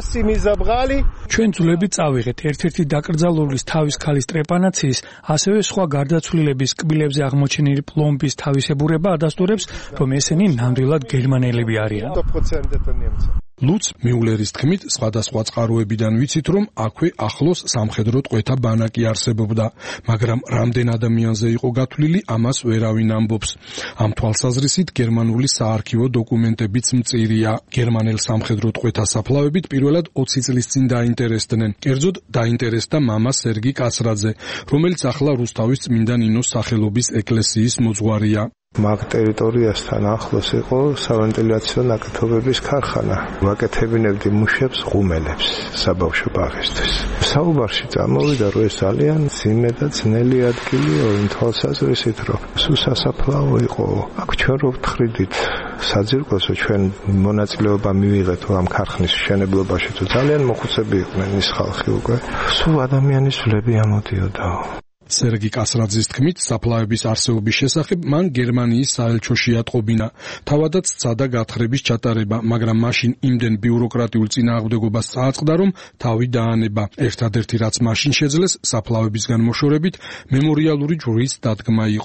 ჩვენ ძვლები წავიღეთ ერთ-ერთი დაკრძალულის თავის ქალის ტრეპანაციის, ასევე სხვა გარდაცვლილების კბილებზე აღმოჩენილი პლომბის თავისებურება ადასტურებს, რომ ესენი ნამდვილად გერმანელები არიან. ლუც მიულერის თქმით, სხვადასხვა წყაროებიდან ვიცით, რომ აქვე ახლოს სამხედრო ტყვეთა ბანაკი არსებობდა, მაგრამ რამდენ ადამიანზე იყო გათვლილი, ამას ვერავინ ამბობს. ამ თვალსაზრისით გერმანული საარქივო დოკუმენტებიც მწირია. გერმანელ სამხედრო ტყვეთა საფლავებით პირველად ოცი წლის წინ დაინტერესდნენ. კერძოდ დაინტერესდა მამა სერგი კაცრაძე, რომელიც ახლა რუსთავის წმინდა ნინოს სახელობის ეკლესიის მოძღვარია. მაგ ტერიტორიასთან ახლოს იყო სავენტილაციო ნაკეთობების ქარხანა. ვაკეთებინებდი მუშებს, ღუმელებს საბავშვო ბაღისთვის. საუბარში წამოვიდა, რომ ეს ძალიან ძიმე და ძნელი ადგილია, იმ თვალსაზრისით, რომ სულ სასაფლაო იყო. აქ ჩვენ რო ვთხრიდით საძირკოსო, ჩვენ მონაწილეობა მივიღეთ ამ ქარხნის მშენებლობაში, თუ ძალიან მოხუცები იყვნენ ის ხალხი უკვე. სულ ადამიანის ვლები ამოდიოდა. სერგი კასრაძის თქმით, საფლავების არსებობის შესახებ მან გერმანიის საელჩოში ატყობინა. თავადაც სცადა გათხრების ჩატარება, მაგრამ მაშინ იმდენ ბიუროკრატიულ წინააღმდეგობას წააწყდა, რომ თავი დაანება. ერთადერთი რაც მაშინ შეძლეს, საფლავებისგან მოშორებით მემორიალური ჯვრის დადგმა იყო.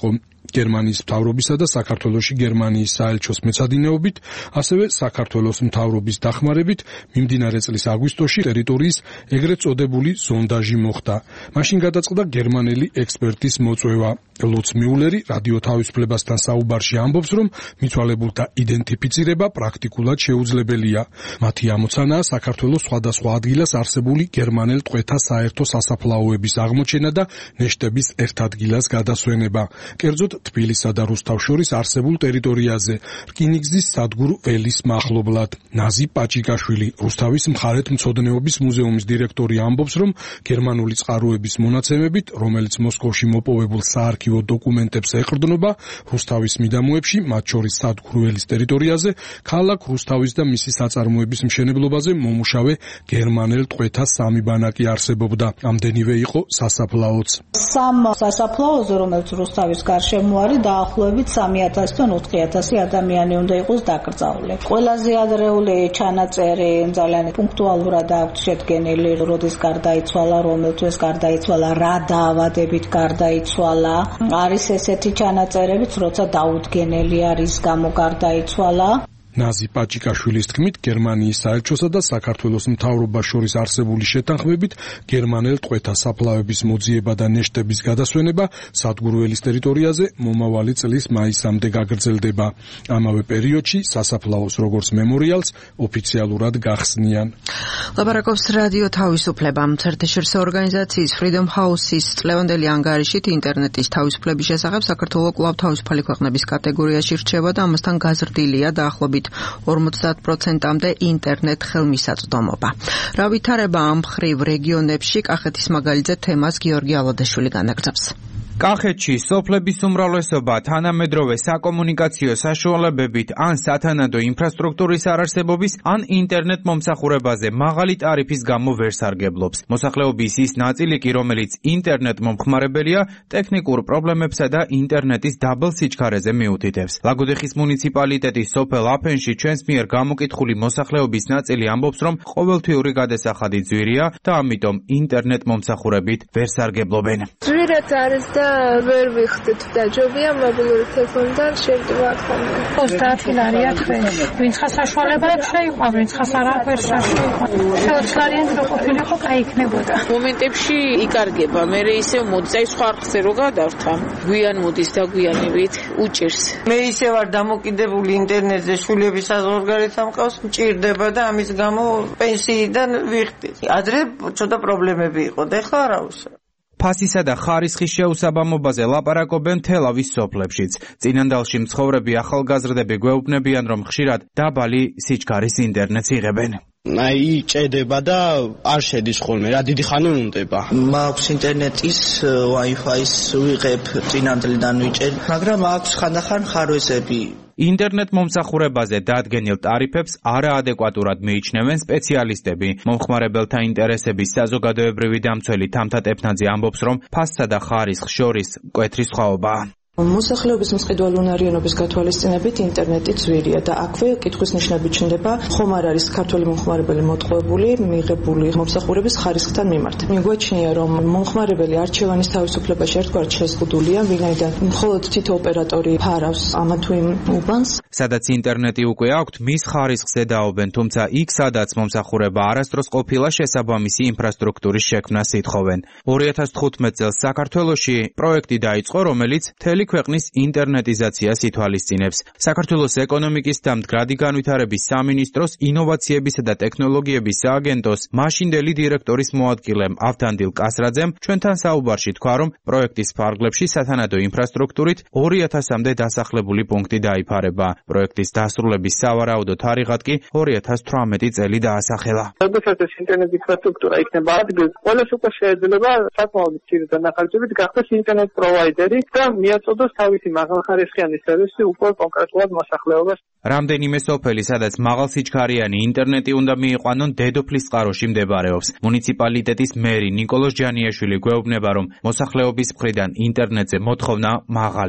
გერმანიის მთავრობისა და საქართველოში გერმანიის საელჩოს მეცადინეობით, ასევე საქართველოს მთავრობის დახმარებით მიმდინარე წლის აგვისტოში ტერიტორიის ეგრეთ წოდებული ზონდაჟი მოხდა. მაშინ გადაწყდა გერმანელი ექსპერტის მოწვევა. ლუც მიულერი რადიო თავისუფლებასთან საუბარში ამბობს, რომ მიცვალებულთა იდენტიფიცირება პრაქტიკულად შეუძლებელია. მათი ამოცანაა საქართველოს სხვადასხვა ადგილას არსებული გერმანელ ტყვეთა საერთო სასაფლაოების აღმოჩენა და ნეშტების ერთ ადგილას გადასვენება. კერძოდ თბილისსა და რუსთავს შორის არსებულ ტერიტორიაზე, რკინიგზის სადგურ ველის მახლობლად. ნაზი პაჭიკაშვილი, რუსთავის მხარეთმცოდნეობის მუზეუმის დირექტორი ამბობს, რომ გერმანული წყაროების მონაცემებით, რომელიც მოსკოვში მოპოვებულ საარქივო დოკუმენტებს ეყრდნობა, რუსთავის მიდამოებში, მათ შორის სადგურ ველის ტერიტორიაზე, ქალაქ რუსთავის და მისი საწარმოების მშენებლობაზე მომუშავე გერმანელ ტყვეთა სამი ბანაკი არსებობდა. ამდენივე იყო სასაფლაოც. სამ სასაფლაოზე, რომელიც რუსთავის გარშემო არის, დაახლოებით სამი ათასიდან ოთხი ათასი ადამიანი უნდა იყოს დაკრძალული. ყველაზე ადრეული ჩანაწერი ძალიან პუნქტუალურად აქვს შედგენილი, როდის გარდაიცვალა, რომელთვის გარდაიცვალა, რა დაავადებით გარდაიცვალა. არის ესეთი ჩანაწერებიც, როცა დაუდგენელი არის, გამო გარდაიცვალა. ნაზი პაჭიკაშვილის თქმით, გერმანიის საელჩოსა და საქართველოს მთავრობას შორის არსებული შეთანხმებით, გერმანელ ტყვეთა საფლავების მოძიება და ნეშტების გადასვენება სადგურველის ტერიტორიაზე მომავალი წლის მაისამდე გაგრძელდება. ამავე პერიოდში სასაფლაოს როგორც მემორიალს ოფიციალურად გახსნიან. ლაპარაკობს რადიო თავისუფლება. საერთაშორისო ორგანიზაციის Freedom House-ის წლევანდელი ანგარიშით ინტერნეტის თავისუფლების შესახებ საქართველო კვლავ თავისუფალი ქვეყნების კატეგორიაში რჩება და ამასთან გაზრდილია დაახლოებით ორმოცდაათ პროცენტამდე ინტერნეტ ხელმისაწვდომობა. რა ვითარება ამ მხრივ რეგიონებში, კახეთის მაგალითზე თემას გიორგი ალოდაშვილი განაგრძობს. კახეთში სოფლების უმრავლესობა თანამედროვე საკომუნიკაციო საშუალებებით ან სათანადო ინფრასტრუქტურის არარსებობის ან ინტერნეტ მომსახურებაზე მაღალი ტარიფის გამო ვერ სარგებლობს. მოსახლეობის ის ნაწილი კი, რომელიც ინტერნეტ მომხმარებელია, ტექნიკურ პრობლემებსა და ინტერნეტის დაბალ სიჩქარეზე მიუთითებს. ლაგოდეხის მუნიციპალიტეტის სოფელ აფენში ჩვენს მიერ გამოკითხული მოსახლეობის ნაწილი ამბობს, რომ ყოველთვიური გადასახადი ძვირია და ამიტომ ინტერნეტ მომსახურებით ვერ სარგებლობენ. ძვირად არის და ვერ ვიხდით და ჯობია მობილური ტელეფონიდან შევდივართ ხოლმე. ოცდაათი ლარია თვეში. ვინც ხა საშუალებაა შეიყვა, ვინც ხა არ შეიყვა. ოცდაათი ლარიანი რო ყოფილიყო, კაი იქნებოდა. მომენტებში იკარგება, მე ისე მოძაი სხვა არხზე რო გადავრთა. გვიან მოდის და გვიანებით უჭირს. მე ისე ვარ დამოკიდებული ინტერნეტზე, შვილების საზღვარგარეთ ამყავს, მჭირდება და ამის გამო პენსიიდან ვიხდი. ადრე ცოტა პრობლემები იყო და ეხლა არა უსა. ფასისა და ხარისხის შეუსაბამობაზე ლაპარაკობენ თელავის სოფლებშიც. წინანდალში მცხოვრები ახალგაზრდები გვეუბნებიან, რომ ხშირად დაბალი სიჩქარის ინტერნეტს იღებენ. აი ჭედება და არ შედის ხოლმე, რა დიდი ხანი უნდება. მაქვს ინტერნეტის Wi-Fi-ს ვიღებ, წინანდლიდან ვიჭერ, მაგრამ აქვს ხანდახან ხარვეზები. ინტერნეტ მომსახურებაზე დადგენილ ტარიფებს არაადეკვატურად მიიჩნევენ სპეციალისტები. მომხმარებელთა ინტერესების საზოგადოებრივი დამცველი თამთა ტეფნაძე ამბობს, რომ ფასსა და ხარისხს შორის მკვეთრი სხვაობაა. მოსახლეობის მყიდველი უნარიანობის გათვალისწინებით ინტერნეტი ძვირია და აქვე კითხვის ნიშნები ჩნდება, ხომ არ არის ქართული მომხმარებელი მოტყუებული მიღებული მომსახურების ხარისხთან მიმართ. მიგვაჩნია, რომ მომხმარებელი არჩევანის თავისუფლებაში ერთგვარად შეზღუდულია, ვინაიდან მხოლოდ თითო ოპერატორი ფარავს ამა თუ იმ უბანს. სადაც ინტერნეტი უკვე აქვთ, მის ხარისხს ედაობენ, თუმცა იქ, სადაც მომსახურება არასდროს ყოფილა, შესაბამისი ინფრასტრუქტურის შექმნას ითხოვენ. ორი ათას თხუთმეტ წელს საქართველოში პროექტი დაიწყო, რომელიც მთელი ქვეყნის ინტერნეტიზაციას ითვალისწინებს. საქართველოს ეკონომიკის და მდგრადი განვითარების სამინისტროს ინოვაციებისა და ტექნოლოგიების სააგენტოს მაშინდელი დირექტორის მოადგილემ ავთანდილ კასრაძემ ჩვენთან საუბარში თქვა, რომ პროექტის ფარგლებში სათანადო ინფრასტრუქტურით ორი ათასამდე დასახლებული პუნქტი დაიფარება. პროექტის დასრულების სავარაუდო თარიღად კი ორი ათას თვრამეტი წელი დაასახელა. როდესაც ეს ინტერნეტ ინფრასტრუქტურა იქნება ადგილ, ყველას უკვე შეიძლება საკმაოდ მცირე დანახარჯებით გახდეს ინტერნეტ პროვაიდერი და მიაწოდოს თავისი მაღალხარისხიანი სერვისი უკვე კონკრეტულად მოსახლეობას. რამდენიმე სოფელი, სადაც მაღალსიჩქარიანი ინტერნეტი უნდა მიიყვანონ, დედოფლის წყაროში მდებარეობს. მუნიციპალიტეტის მერი ნიკოლოზ ჯანიაშვილი გვეუბნება, რომ მოსახლეობის მხრიდან ინტერნეტზე მოთხოვნა მაღალია.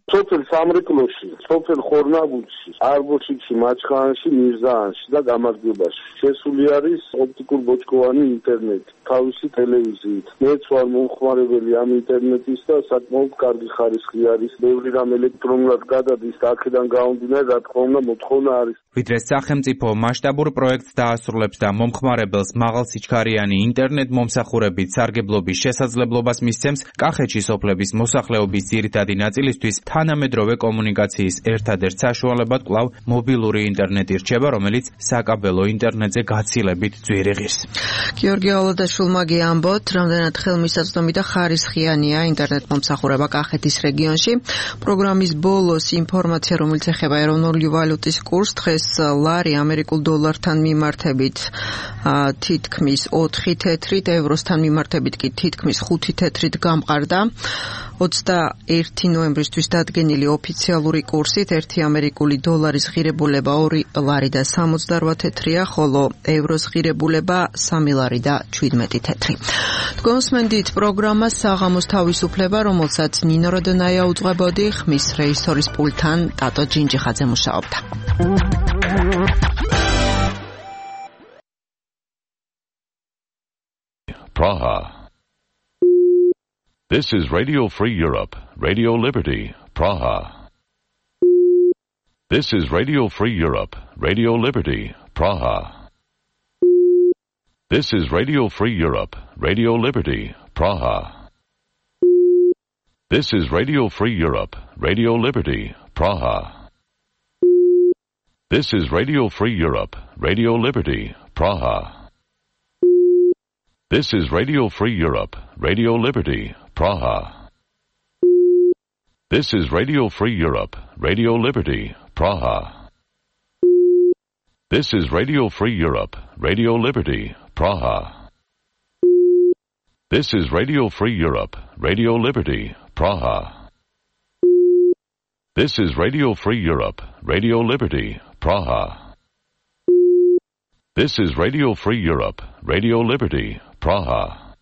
სოფელ სამრეკლოში, სოფელ ხორნაბუდში, არბოშიკში, მაჩხანში, მირზაანში და გამარჯვებაში შესული არის ოპტიკურ ბოჭკოვანი ინტერნეტი თავისი ტელევიზიით. მეც ვარ მომხმარებელი ამ ინტერნეტის და საკმაოდ კარგი ხარისხი არის. ბევრი რამ ელექტრონულად გადადის და აქედან გამომდინარე, რა თქმა უნდა, მოთხოვნა არის. ვიდრე სახელმწიფო მასშტაბურ პროექტს დაასრულებს და მომხმარებელს მაღალსიჩქარიანი ინტერნეტ მომსახურებით სარგებლობის შესაძლებლობას მისცემს, კახეთში სოფლების მოსახლეობის ძირითადი ნაწილისთვის თანამედროვე კომუნიკაციის ერთადერთ საშუალებად კვლავ მობილური ინტერნეტი რჩება, რომელიც საკაბელო ინტერნეტზე გაცილებით ძვირი ღირს. გიორგი აულადაშვილმა გიამბოთ, რამდენად ხელმისაწვდომი და ხარისხიანია ინტერნეტ მომსახურება კახეთის რეგიონში. პროგრამის ბოლოს ინფორმაცია, რომელიც ეხება ეროვნული ვალუტის კურსს, დღეს ლარი ამერიკულ დოლართან მიმართებით თითქმის ოთხი თეთრით, ევროსთან მიმართებით კი თითქმის ხუთი თეთრით გამყარდა. ოცდაერთი ნოემბრისთვის დადგენილი ოფიციალური კურსით ერთი ამერიკული დოლარის ღირებულება ორი ლარი და სამოცდარვა თეთრია, ხოლო ევროს ღირებულება სამი ლარი და შვიდმეტი თეთრი. თქვენსმენდით პროგრამა საღამოს თავისუფლება, რომელსაც ნინო როდონაია უძღვებოდი, ხმის რეჟისორის პულტთან ტატო ჯინჯიხაძე მუშაობდა. Praha. This is Radio Free Europe, Radio Liberty, Praha. This is Radio Free Europe, Radio Liberty, Praha. This is Radio Free Europe, Radio Liberty, Praha. This is Radio Free Europe, Radio Liberty, Praha. This is Radio Free Europe, Radio Liberty, Praha. This is Radio Free Europe, Radio Liberty, Praha. This is Radio Free Europe, Radio Liberty, Praha. This is Radio Free Europe, Radio Liberty, Praha. This is Radio Free Europe, Radio Liberty, Praha. This is Radio Free Europe, Radio Liberty, Praha. This is Radio Free Europe, Radio Liberty, Praha.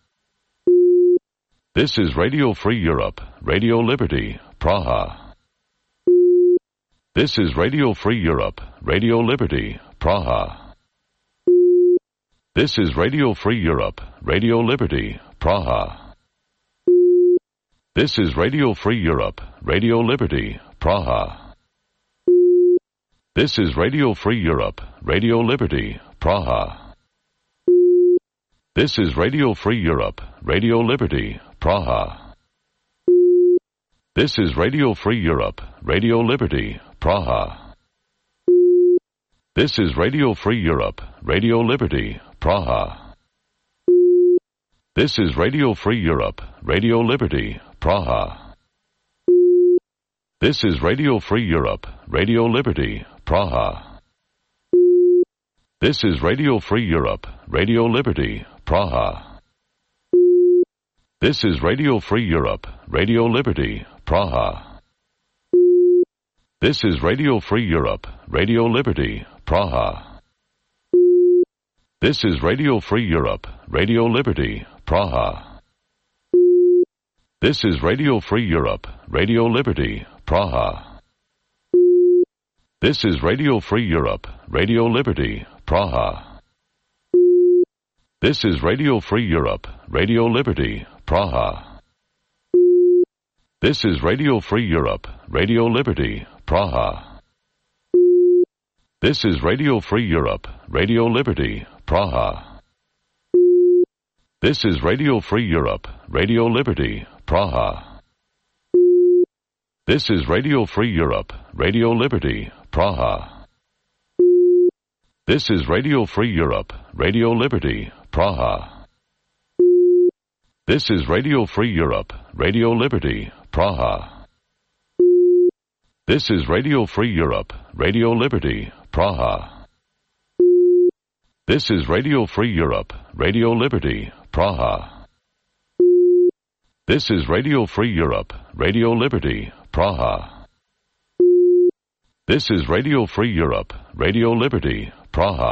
This is Radio Free Europe, Radio Liberty, Praha. This is Radio Free Europe, Radio Liberty, Praha. This is Radio Free Europe, Radio Liberty, Praha. This is Radio Free Europe, Radio Liberty, Praha. This is Radio Free Europe, Radio Liberty, Praha. This is Radio Free Europe, Radio Liberty, Praha. This is Radio Free Europe, Radio Liberty, Praha. This is Radio Free Europe, Radio Liberty, Praha. This is Radio Free Europe, Radio Liberty, Praha. This is Radio Free Europe, Radio Liberty, Praha. This is Radio Free Europe, Radio Liberty, Praha. This is Radio Free Europe, Radio Liberty, Praha. This is Radio Free Europe, Radio Liberty, Praha. This is Radio Free Europe, Radio Liberty, Praha. This is Radio Free Europe, Radio Liberty, Praha. This is Radio Free Europe, Radio Liberty, Praha. This is Radio Free Europe, Radio Liberty, Praha. This is Radio Free Europe, Radio Liberty, Praha. This is Radio Free Europe, Radio Liberty, Praha. This is Radio Free Europe, Radio Liberty, Praha. This is Radio Free Europe, Radio Liberty, Praha. This is Radio Free Europe, Radio Liberty, Praha. This is Radio Free Europe, Radio Liberty, Praha. This is Radio Free Europe, Radio Liberty, Praha. This is Radio Free Europe, Radio Liberty, Praha. This is Radio Free Europe, Radio Liberty, Praha. This is Radio Free Europe, Radio Liberty, Praha.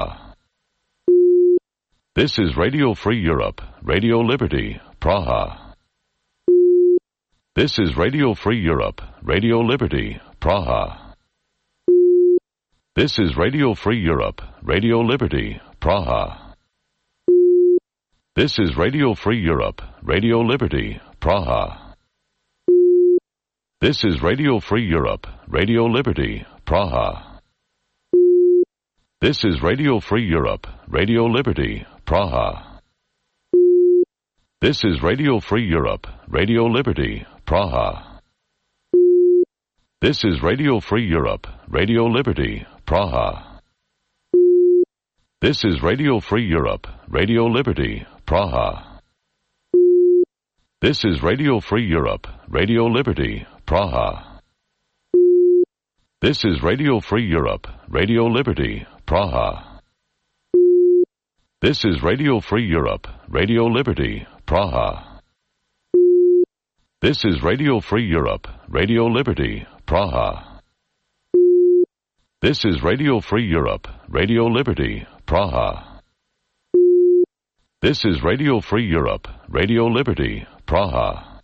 This is Radio Free Europe, Radio Liberty, Praha. This is Radio Free Europe, Radio Liberty, Praha. This is Radio Free Europe, Radio Liberty, Praha. This is Radio Free Europe, Radio Liberty, Praha. This is Radio Free Europe, Radio Liberty, Praha. This is Radio Free Europe, Radio Liberty, Praha. This is Radio Free Europe, Radio Liberty, Praha. This is Radio Free Europe, Radio Liberty, Praha. This is Radio Free Europe, Radio Liberty, Praha. This is Radio Free Europe, Radio Liberty, Praha. This is Radio Free Europe, Radio Liberty, Praha. This is Radio Free Europe, Radio Liberty, Praha. This is Radio Free Europe, Radio Liberty, Praha. This is Radio Free Europe, Radio Liberty, Praha. This is Radio Free Europe, Radio Liberty, Praha.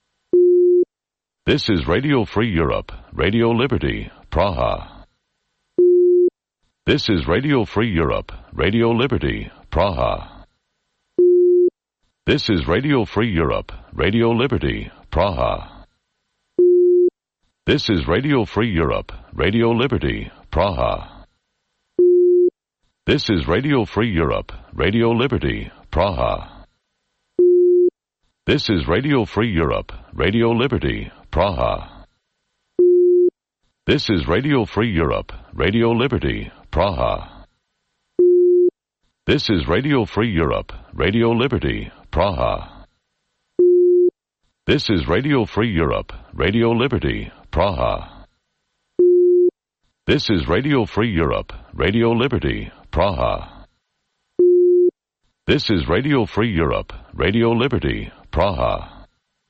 This is Radio Free Europe, Radio Liberty, Praha. This is Radio Free Europe, Radio Liberty, Praha. This is Radio Free Europe, Radio Liberty, Praha. This is Radio Free Europe, Radio Liberty, Praha. This is Radio Free Europe, Radio Liberty, Praha. This is Radio Free Europe, Radio Liberty, Praha. This is Radio Free Europe, Radio Liberty, Praha. This is Radio Free Europe, Radio Liberty, Praha. This is Radio Free Europe, Radio Liberty, Praha. This is Radio Free Europe, Radio Liberty, Praha. This is Radio Free Europe, Radio Liberty, Praha.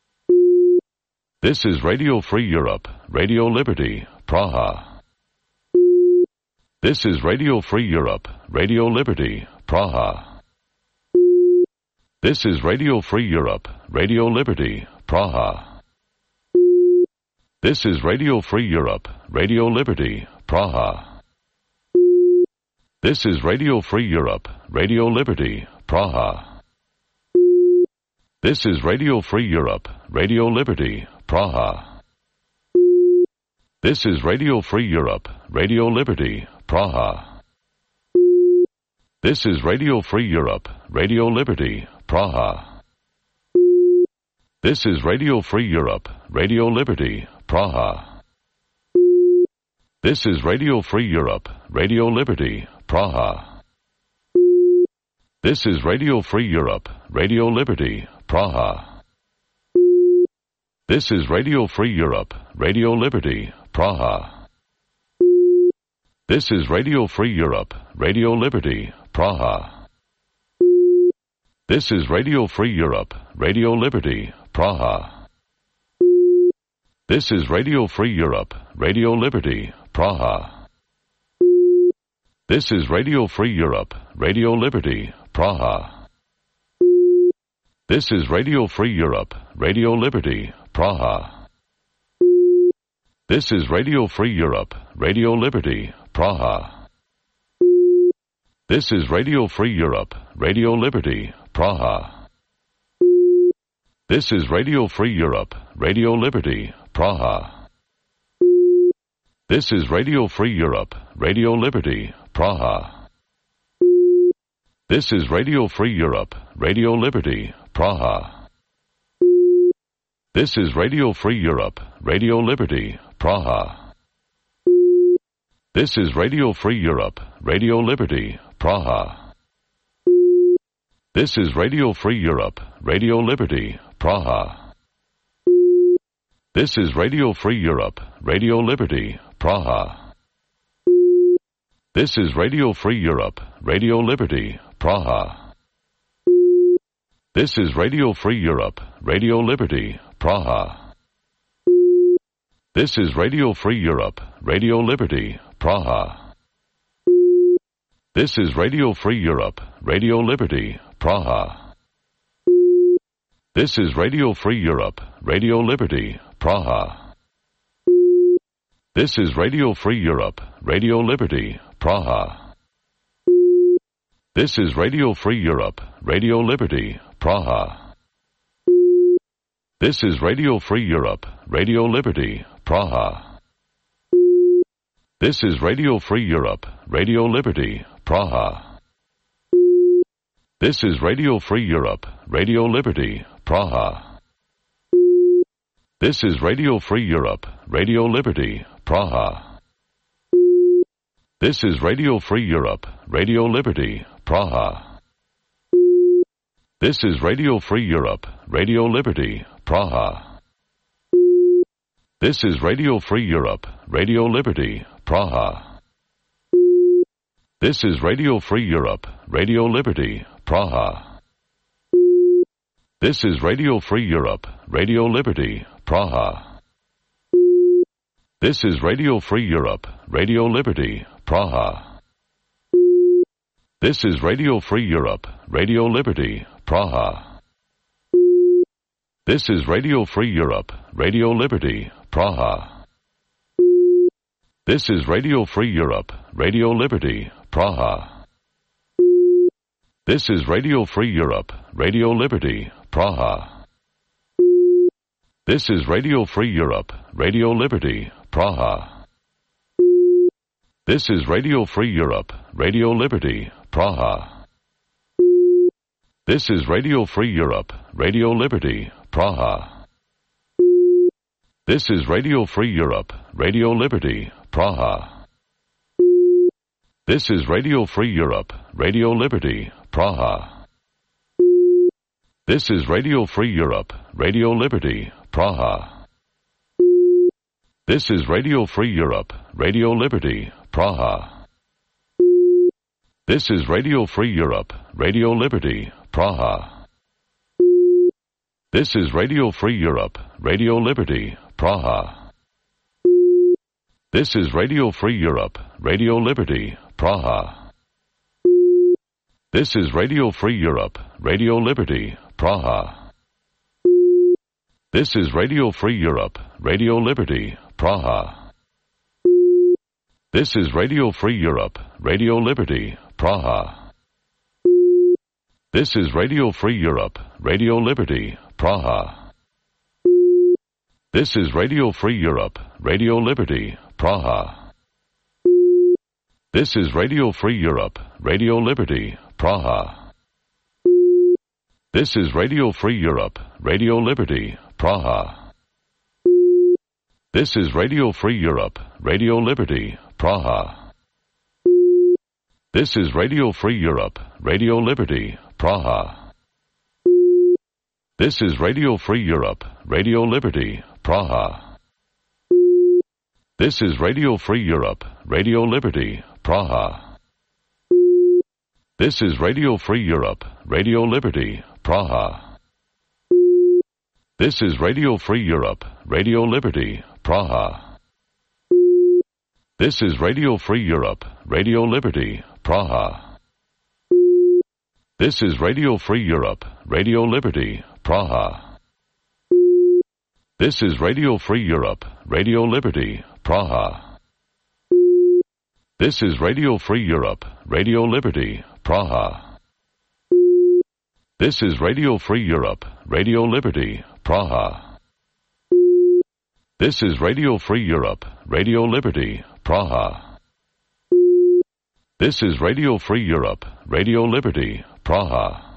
This is Radio Free Europe, Radio Liberty, Praha. This is Radio Free Europe, Radio Liberty, Praha. This is Radio Free Europe, Radio Liberty, Praha. This is Radio Free Europe, Radio Liberty, Praha. This is Radio Free Europe, Radio Liberty, Praha. This is Radio Free Europe, Radio Liberty, Praha. This is Radio Free Europe, Radio Liberty, Praha. This is Radio Free Europe, Radio Liberty, Praha. This is Radio Free Europe, Radio Liberty, Praha. This is Radio Free Europe, Radio Liberty, Praha. This is Radio Free Europe, Radio Liberty, Praha. This is Radio Free Europe, Radio Liberty, Praha. This is Radio Free Europe, Radio Liberty, Praha. This is Radio Free Europe, Radio Liberty, Praha. This is Radio Free Europe, Radio Liberty, Praha. This is Radio Free Europe, Radio Liberty, Praha. This is Radio Free Europe, Radio Liberty, Praha. This is Radio Free Europe, Radio Liberty, Praha. This is Radio Free Europe, Radio Liberty, Praha. This is Radio Free Europe, Radio Liberty, Praha. This is Radio Free Europe, Radio Liberty, Praha. This is Radio Free Europe, Radio Liberty, Praha. This is Radio Free Europe, Radio Liberty, Praha. This is Radio Free Europe, Radio Liberty, Praha. This is Radio Free Europe, Radio Liberty, Praha. This is Radio Free Europe, Radio Liberty, Praha. This is Radio Free Europe, Radio Liberty, Praha. This is Radio Free Europe, Radio Liberty, Praha. This is Radio Free Europe, Radio Liberty, Praha. This is Radio Free Europe, Radio Liberty, Praha. This is Radio Free Europe, Radio Liberty, Praha. This is Radio Free Europe, Radio Liberty, Praha. This is Radio Free Europe, Radio Liberty, Praha. This is Radio Free Europe, Radio Liberty, Praha. This is Radio Free Europe, Radio Liberty, Praha. This is Radio Free Europe, Radio Liberty, Praha. This is Radio Free Europe, Radio Liberty, Praha. This is Radio Free Europe, Radio Liberty, Praha. This is Radio Free Europe, Radio Liberty, Praha. This is Radio Free Europe, Radio Liberty, Praha. This is Radio Free Europe, Radio Liberty, Praha. This is Radio Free Europe, Radio Liberty, Praha. This is Radio Free Europe, Radio Liberty, Praha. This is Radio Free Europe, Radio Liberty, Praha. This is Radio Free Europe, Radio Liberty, Praha. This is Radio Free Europe, Radio Liberty, Praha. This is Radio Free Europe, Radio Liberty, Praha. This is Radio Free Europe, Radio Liberty, Praha. This is Radio Free Europe, Radio Liberty, Praha. This is Radio Free Europe, Radio Liberty, Praha. This is Radio Free Europe, Radio Liberty, Praha. This is Radio Free Europe, Radio Liberty, Praha. This is Radio Free Europe, Radio Liberty, Praha. This is Radio Free Europe, Radio Liberty, Praha. This is Radio Free Europe, Radio Liberty, Praha. This is Radio Free Europe, Radio Liberty, Praha. This is Radio Free Europe, Radio Liberty, Praha. This is Radio Free Europe, Radio Liberty, Praha. This is Radio Free Europe, Radio Liberty, Praha. This is Radio Free Europe, Radio Liberty, Praha. This is Radio Free Europe, Radio Liberty, Praha. This is Radio Free Europe, Radio Liberty, Praha. This is Radio Free Europe, Radio Liberty, Praha. This is Radio Free Europe, Radio Liberty, Praha. This is Radio Free Europe, Radio Liberty, Praha. This is Radio Free Europe, Radio Liberty, Praha. This is Radio Free Europe, Radio Liberty, Praha. This is Radio Free Europe, Radio Liberty, Praha. This is Radio Free Europe, Radio Liberty, Praha. This is Radio Free Europe, Radio Liberty, Praha. This is Radio Free Europe, Radio Liberty, Praha. This is Radio Free Europe, Radio Liberty, Praha. This is Radio Free Europe, Radio Liberty, Praha. This is Radio Free Europe, Radio Liberty, Praha. This is Radio Free Europe, Radio Liberty, Praha. This is Radio Free Europe, Radio Liberty, Praha. This is Radio Free Europe, Radio Liberty, Praha.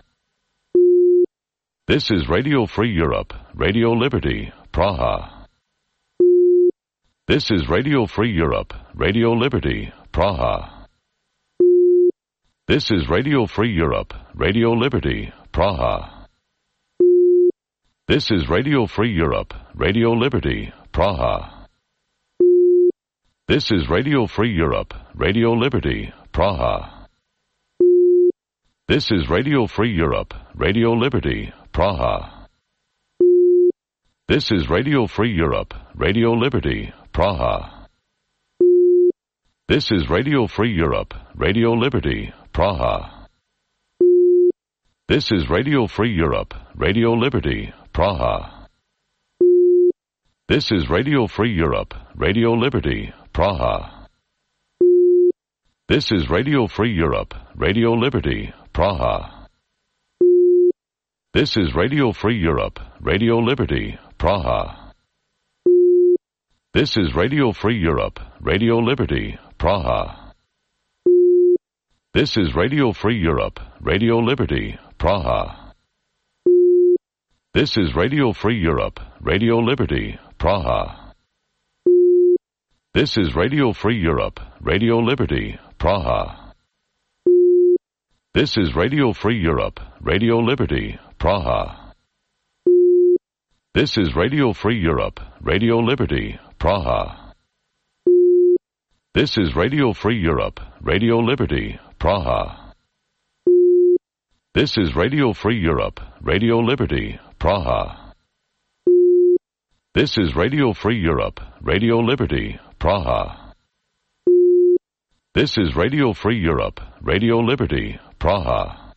This is Radio Free Europe, Radio Liberty, Praha. This is Radio Free Europe, Radio Liberty, Praha. This is Radio Free Europe, Radio Liberty, Praha. This is Radio Free Europe, Radio Liberty, Praha. This is Radio Free Europe, Radio Liberty, Praha. This is Radio Free Europe, Radio Liberty, Praha. This is Radio Free Europe, Radio Liberty, Praha. This is Radio Free Europe, Radio Liberty, Praha. This is Radio Free Europe, Radio Liberty, Praha. This is Radio Free Europe, Radio Liberty, Praha. This is Radio Free Europe, Radio Liberty, Praha. This is Radio Free Europe, Radio Liberty, Praha. This is Radio Free Europe, Radio Liberty, Praha. This is Radio Free Europe, Radio Liberty, Praha. This is Radio Free Europe, Radio Liberty, Praha. This is Radio Free Europe, Radio Liberty, Praha. This is Radio Free Europe, Radio Liberty, Praha. This is Radio Free Europe, Radio Liberty, Praha. This is Radio Free Europe, Radio Liberty, Praha. This is Radio Free Europe, Radio Liberty, Praha. This is Radio Free Europe, Radio Liberty, Praha. This is Radio Free Europe, Radio Liberty, Praha.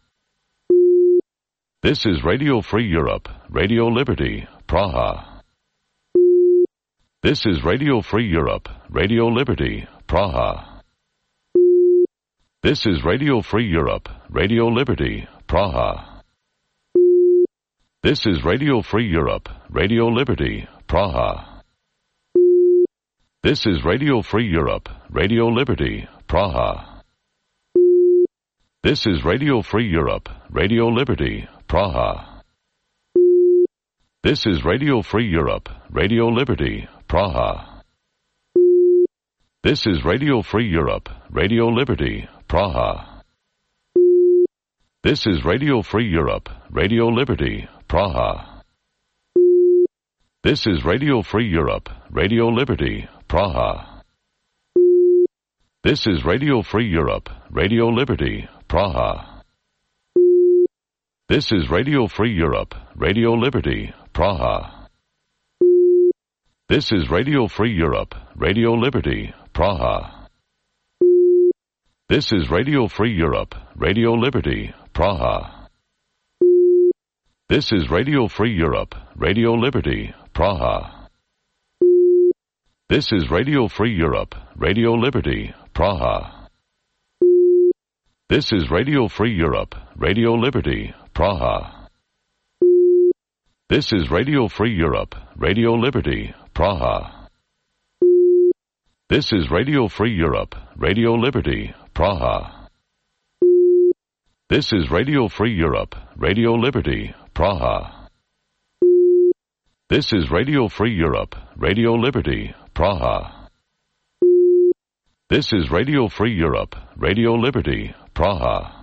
This is Radio Free Europe, Radio Liberty, Praha. This is Radio Free Europe, Radio Liberty, Praha. This is Radio Free Europe, Radio Liberty, Praha. This is Radio Free Europe, Radio Liberty, Praha. This is Radio Free Europe, Radio Liberty, Praha. This is Radio Free Europe, Radio Liberty, Praha. This is Radio Free Europe, Radio Liberty, Praha. This is Radio Free Europe, Radio Liberty, Praha. This is Radio Free Europe, Radio Liberty, Praha. This is Radio Free Europe, Radio Liberty, Praha. This is Radio Free Europe, Radio Liberty, Praha. This is Radio Free Europe, Radio Liberty, Praha. This is Radio Free Europe, Radio Liberty, Praha. This is Radio Free Europe, Radio Liberty, Praha. This is Radio Free Europe, Radio Liberty, Praha. This is Radio Free Europe, Radio Liberty, Praha. This is Radio Free Europe, Radio Liberty, Praha. This is Radio Free Europe, Radio Liberty, Praha. This is Radio Free Europe, Radio Liberty, Praha. This is Radio Free Europe, Radio Liberty, Praha. This is Radio Free Europe, Radio Liberty, Praha. This is Radio Free Europe, Radio Liberty, Praha.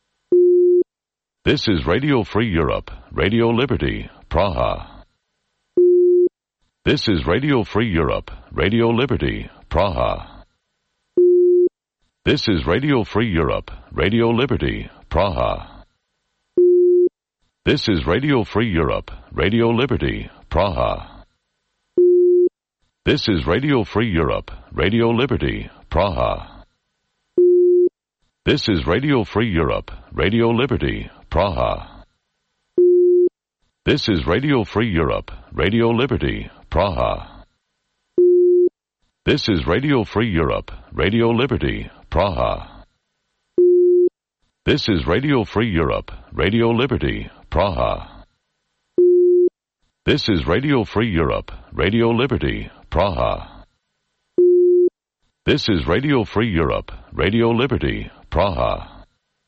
This is Radio Free Europe, Radio Liberty, Praha. This is Radio Free Europe, Radio Liberty, Praha. This is Radio Free Europe, Radio Liberty, Praha. This is Radio Free Europe, Radio Liberty, Praha. This is Radio Free Europe, Radio Liberty, Praha. This is Radio Free Europe, Radio Liberty, Praha. This is Radio Free Europe, Radio Liberty, Praha. This is Radio Free Europe, Radio Liberty, Praha. This is Radio Free Europe, Radio Liberty, Praha. This is Radio Free Europe, Radio Liberty, Praha. This is Radio Free Europe, Radio Liberty, Praha.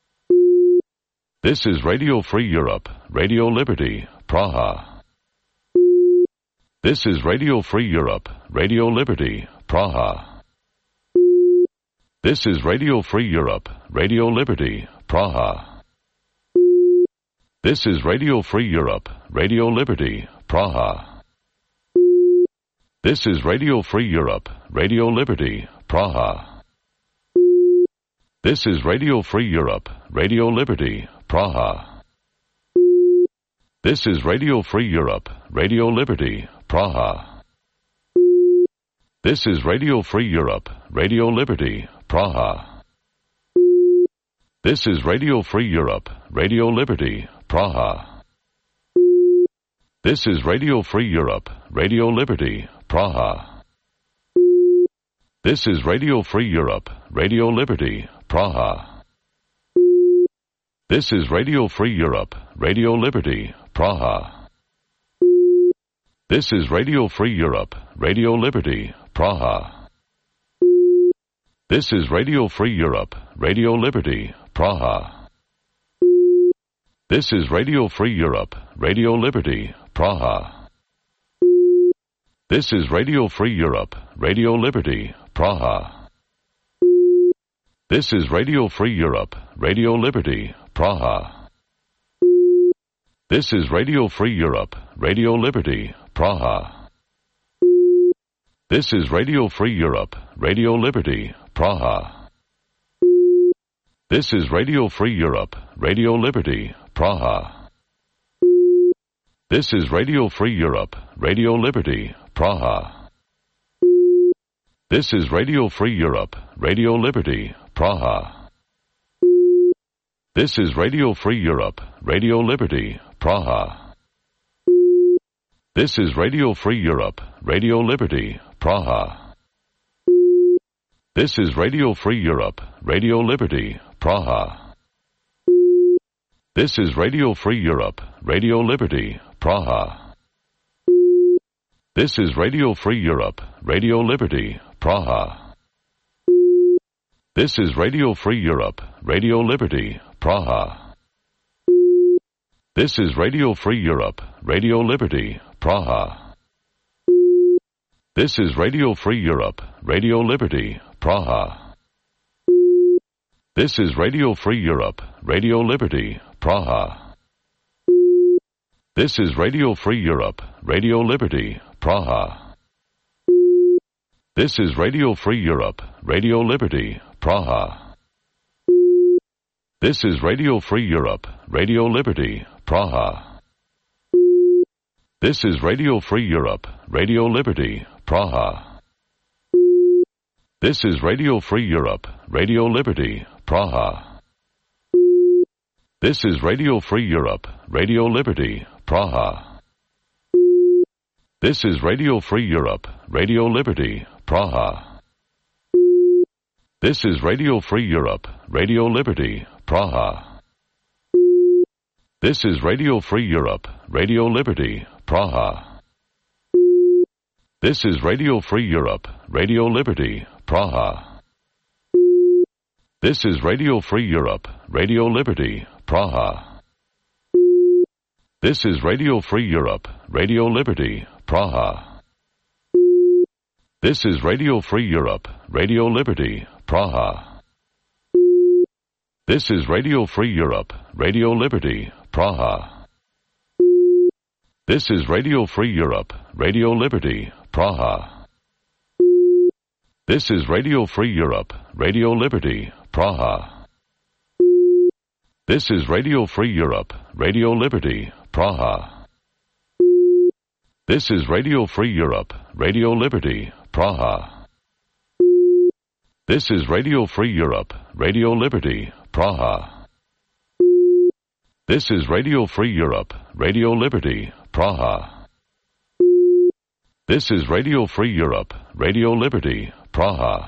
This is Radio Free Europe, Radio Liberty, Praha. This is Radio Free Europe, Radio Liberty, Praha. This is Radio Free Europe, Radio Liberty, Praha. This is Radio Free Europe, Radio Liberty, Praha. This is Radio Free Europe, Radio Liberty, Praha. This is Radio Free Europe, Radio Liberty, Praha. This is Radio Free Europe, Radio Liberty, Praha. This is Radio Free Europe, Radio Liberty, Praha. This is Radio Free Europe, Radio Liberty, Praha. This is Radio Free Europe, Radio Liberty, Praha. This is Radio Free Europe, Radio Liberty, Praha. This is Radio Free Europe, Radio Liberty, Praha. This is Radio Free Europe, Radio Liberty, Praha. This is Radio Free Europe, Radio Liberty, Praha. This is Radio Free Europe, Radio Liberty, Praha. This is Radio Free Europe, Radio Liberty, Praha. This is Radio Free Europe, Radio Liberty, Praha. This is Radio Free Europe, Radio Liberty, Praha. This is Radio Free Europe, Radio Liberty, Praha. This is Radio Free Europe, Radio Liberty, Praha. This is Radio Free Europe, Radio Liberty, Praha. This is Radio Free Europe, Radio Liberty, Praha. This is Radio Free Europe, Radio Liberty, Praha. This is Radio Free Europe, Radio Liberty, Praha. This is Radio Free Europe, Radio Liberty, Praha. This is Radio Free Europe, Radio Liberty, Praha. This is Radio Free Europe, Radio Liberty, Praha. This is Radio Free Europe, Radio Liberty, Praha. This is Radio Free Europe, Radio Liberty, Praha. This is Radio Free Europe, Radio Liberty, Praha. This is Radio Free Europe, Radio Liberty, Praha. This is Radio Free Europe, Radio Liberty, Praha. This is Radio Free Europe, Radio Liberty, Praha. This is Radio Free Europe, Radio Liberty, Praha. This is Radio Free Europe, Radio Liberty, Praha. This is Radio Free Europe, Radio Liberty, Praha. This is Radio Free Europe, Radio Liberty, Praha. This is Radio Free Europe, Radio Liberty, Praha. This is Radio Free Europe, Radio Liberty, Praha. This is Radio Free Europe, Radio Liberty, Praha. This is Radio Free Europe, Radio Liberty, Praha. This is Radio Free Europe, Radio Liberty, Praha. This is Radio Free Europe, Radio Liberty, Praha. This is Radio Free Europe, Radio Liberty, Praha. This is Radio Free Europe, Radio Liberty, Praha. This is Radio Free Europe, Radio Liberty, Praha. This is Radio Free Europe, Radio Liberty, Praha. This is Radio Free Europe, Radio Liberty, Praha. This is Radio Free Europe, Radio Liberty, Praha. This is Radio Free Europe, Radio Liberty, Praha. This is Radio Free Europe, Radio Liberty, Praha. This is Radio Free Europe, Radio Liberty, Praha.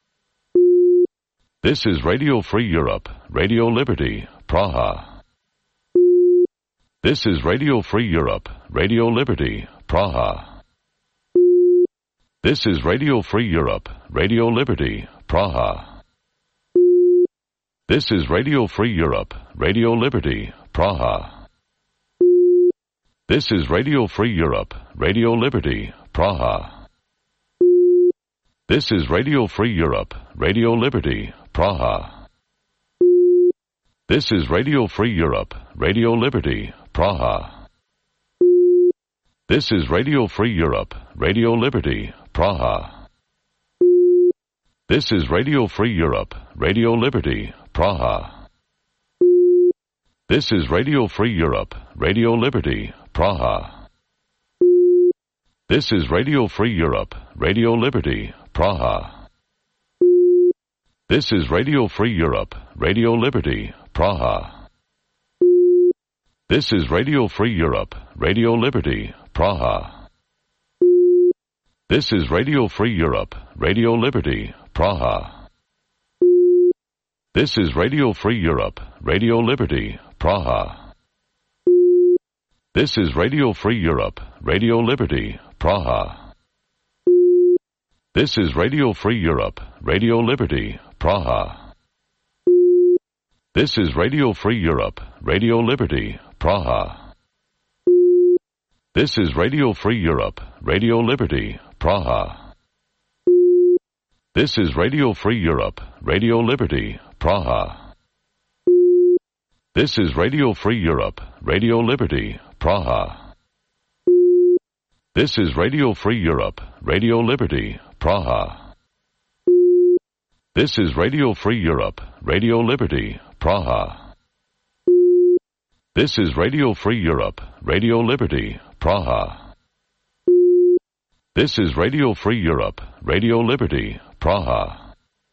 This is Radio Free Europe, Radio Liberty, Praha. This is Radio Free Europe, Radio Liberty, Praha. This is Radio Free Europe, Radio Liberty, Praha. This is Radio Free Europe, Radio Liberty, Praha. This is Radio Free Europe, Radio Liberty, Praha. This is Radio Free Europe, Radio Liberty, Praha. This is Radio Free Europe, Radio Liberty, Praha. This is Radio Free Europe, Radio Liberty, Praha. This is Radio Free Europe, Radio Liberty, Praha. This is Radio Free Europe, Radio Liberty, Praha. This is Radio Free Europe, Radio Liberty, Praha. This is Radio Free Europe, Radio Liberty, Praha. This is Radio Free Europe, Radio Liberty, Praha. This is Radio Free Europe, Radio Liberty, Praha. This is Radio Free Europe, Radio Liberty, Praha. This is Radio Free Europe, Radio Liberty, Praha. This is Radio Free Europe, Radio Liberty, Praha. This is Radio Free Europe, Radio Liberty, Praha. This is Radio Free Europe, Radio Liberty, Praha. This is Radio Free Europe, Radio Liberty, Praha. This is Radio Free Europe, Radio Liberty, Praha. This is Radio Free Europe, Radio Liberty, Praha. This is Radio Free Europe, Radio Liberty, Praha. This is Radio Free Europe, Radio Liberty, Praha. This is Radio Free Europe, Radio Liberty, Praha.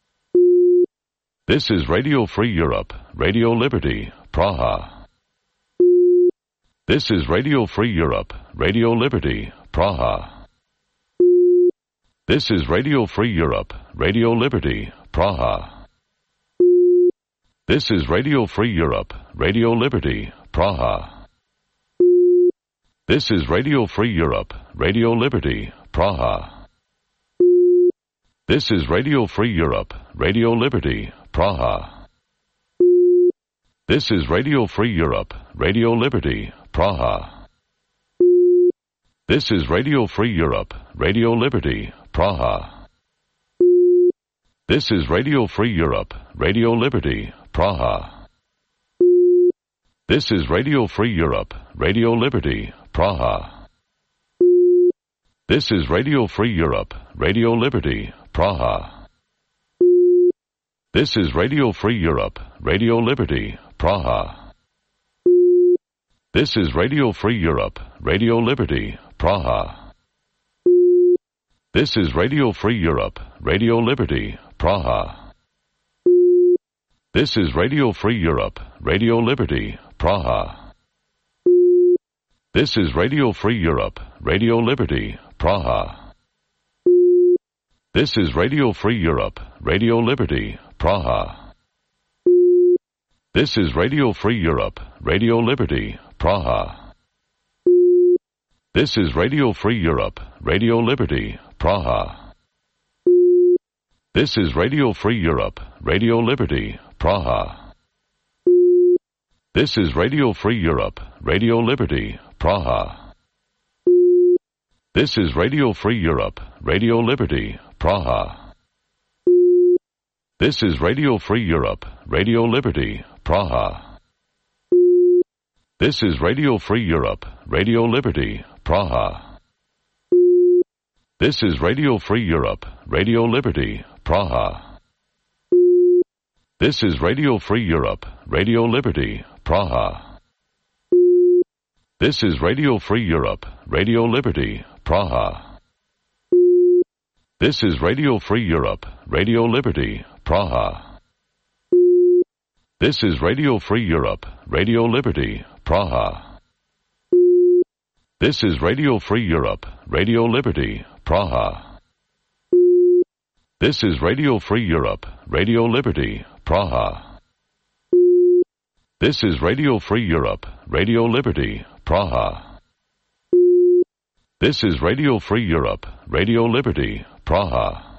This is Radio Free Europe, Radio Liberty, Praha. This is Radio Free Europe, Radio Liberty, Praha. This is Radio Free Europe, Radio Liberty, Praha. This is Radio Free Europe, Radio Liberty, Praha. This is Radio Free Europe, Radio Liberty, Praha. This is Radio Free Europe, Radio Liberty, Praha. This is Radio Free Europe, Radio Liberty, Praha. This is Radio Free Europe, Radio Liberty, Praha. This is Radio Free Europe, Radio Liberty, Praha. This is Radio Free Europe, Radio Liberty, Praha. This is Radio Free Europe, Radio Liberty, Praha. This is Radio Free Europe, Radio Liberty, Praha. This is Radio Free Europe, Radio Liberty, Praha. This is Radio Free Europe, Radio Liberty, Praha. This is Radio Free Europe, Radio Liberty, Praha. This is Radio Free Europe, Radio Liberty, Praha. This is Radio Free Europe, Radio Liberty, Praha. This is Radio Free Europe, Radio Liberty, Praha. This is Radio Free Europe, Radio Liberty, Praha. This is Radio Free Europe, Radio Liberty, Praha. This is Radio Free Europe, Radio Liberty, Praha. This is Radio Free Europe, Radio Liberty, Praha. This is Radio Free Europe, Radio Liberty, Praha. This is Radio Free Europe, Radio Liberty, Praha. This is Radio Free Europe, Radio Liberty, Praha. This is Radio Free Europe, Radio Liberty, Praha. This is Radio Free Europe, Radio Liberty, Praha. This is Radio Free Europe, Radio Liberty, Praha. This is Radio Free Europe, Radio Liberty, Praha. This is Radio Free Europe, Radio Liberty, Praha. This is Radio Free Europe, Radio Liberty, Praha. This is Radio Free Europe, Radio Liberty, Praha. This is Radio Free Europe, Radio Liberty, Praha.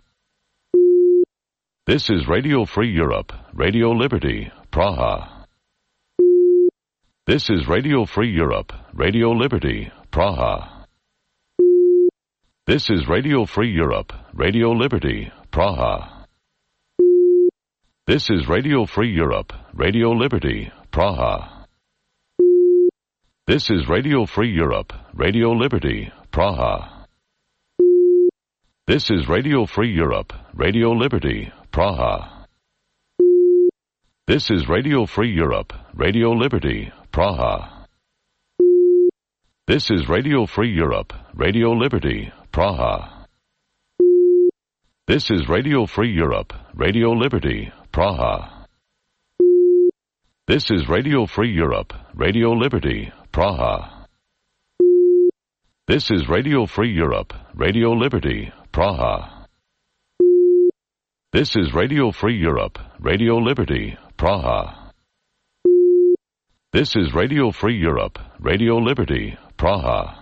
This is Radio Free Europe, Radio Liberty, Praha. This is Radio Free Europe, Radio Liberty, Praha. This is Radio Free Europe, Radio Liberty, Praha. This is Radio Free Europe, Radio Liberty, Praha. This is Radio Free Europe, Radio Liberty, Praha. This is Radio Free Europe, Radio Liberty, Praha. This is Radio Free Europe, Radio Liberty, Praha. This is Radio Free Europe, Radio Liberty, Praha. This is Radio Free Europe, Radio Liberty, Praha. This is Radio Free Europe, Radio Liberty, Praha. This is Radio Free Europe, Radio Liberty, Praha. This is Radio Free Europe, Radio Liberty, Praha. This is Radio Free Europe, Radio Liberty, Praha.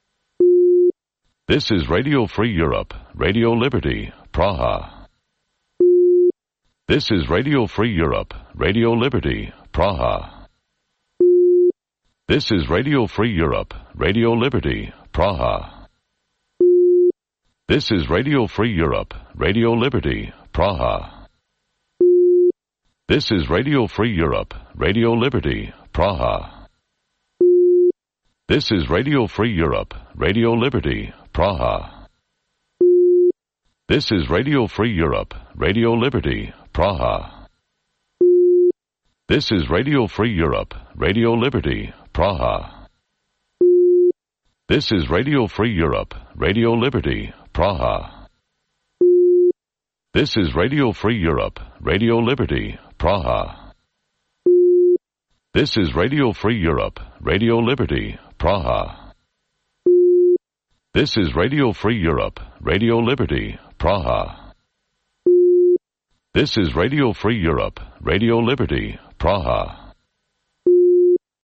This is Radio Free Europe, Radio Liberty, Praha. This is Radio Free Europe, Radio Liberty, Praha. This is Radio Free Europe, Radio Liberty, Praha. This is Radio Free Europe, Radio Liberty, Praha. This is Radio Free Europe, Radio Liberty, Praha. This is Radio Free Europe, Radio Liberty, Praha. This is Radio Free Europe, Radio Liberty, Praha. This is Radio Free Europe, Radio Liberty, Praha. This is Radio Free Europe, Radio Liberty, Praha. This is Radio Free Europe, Radio Liberty, Praha. This is Radio Free Europe, Radio Liberty, Praha. This is Radio Free Europe, Radio Liberty, Praha. This is Radio Free Europe, Radio Liberty, Praha.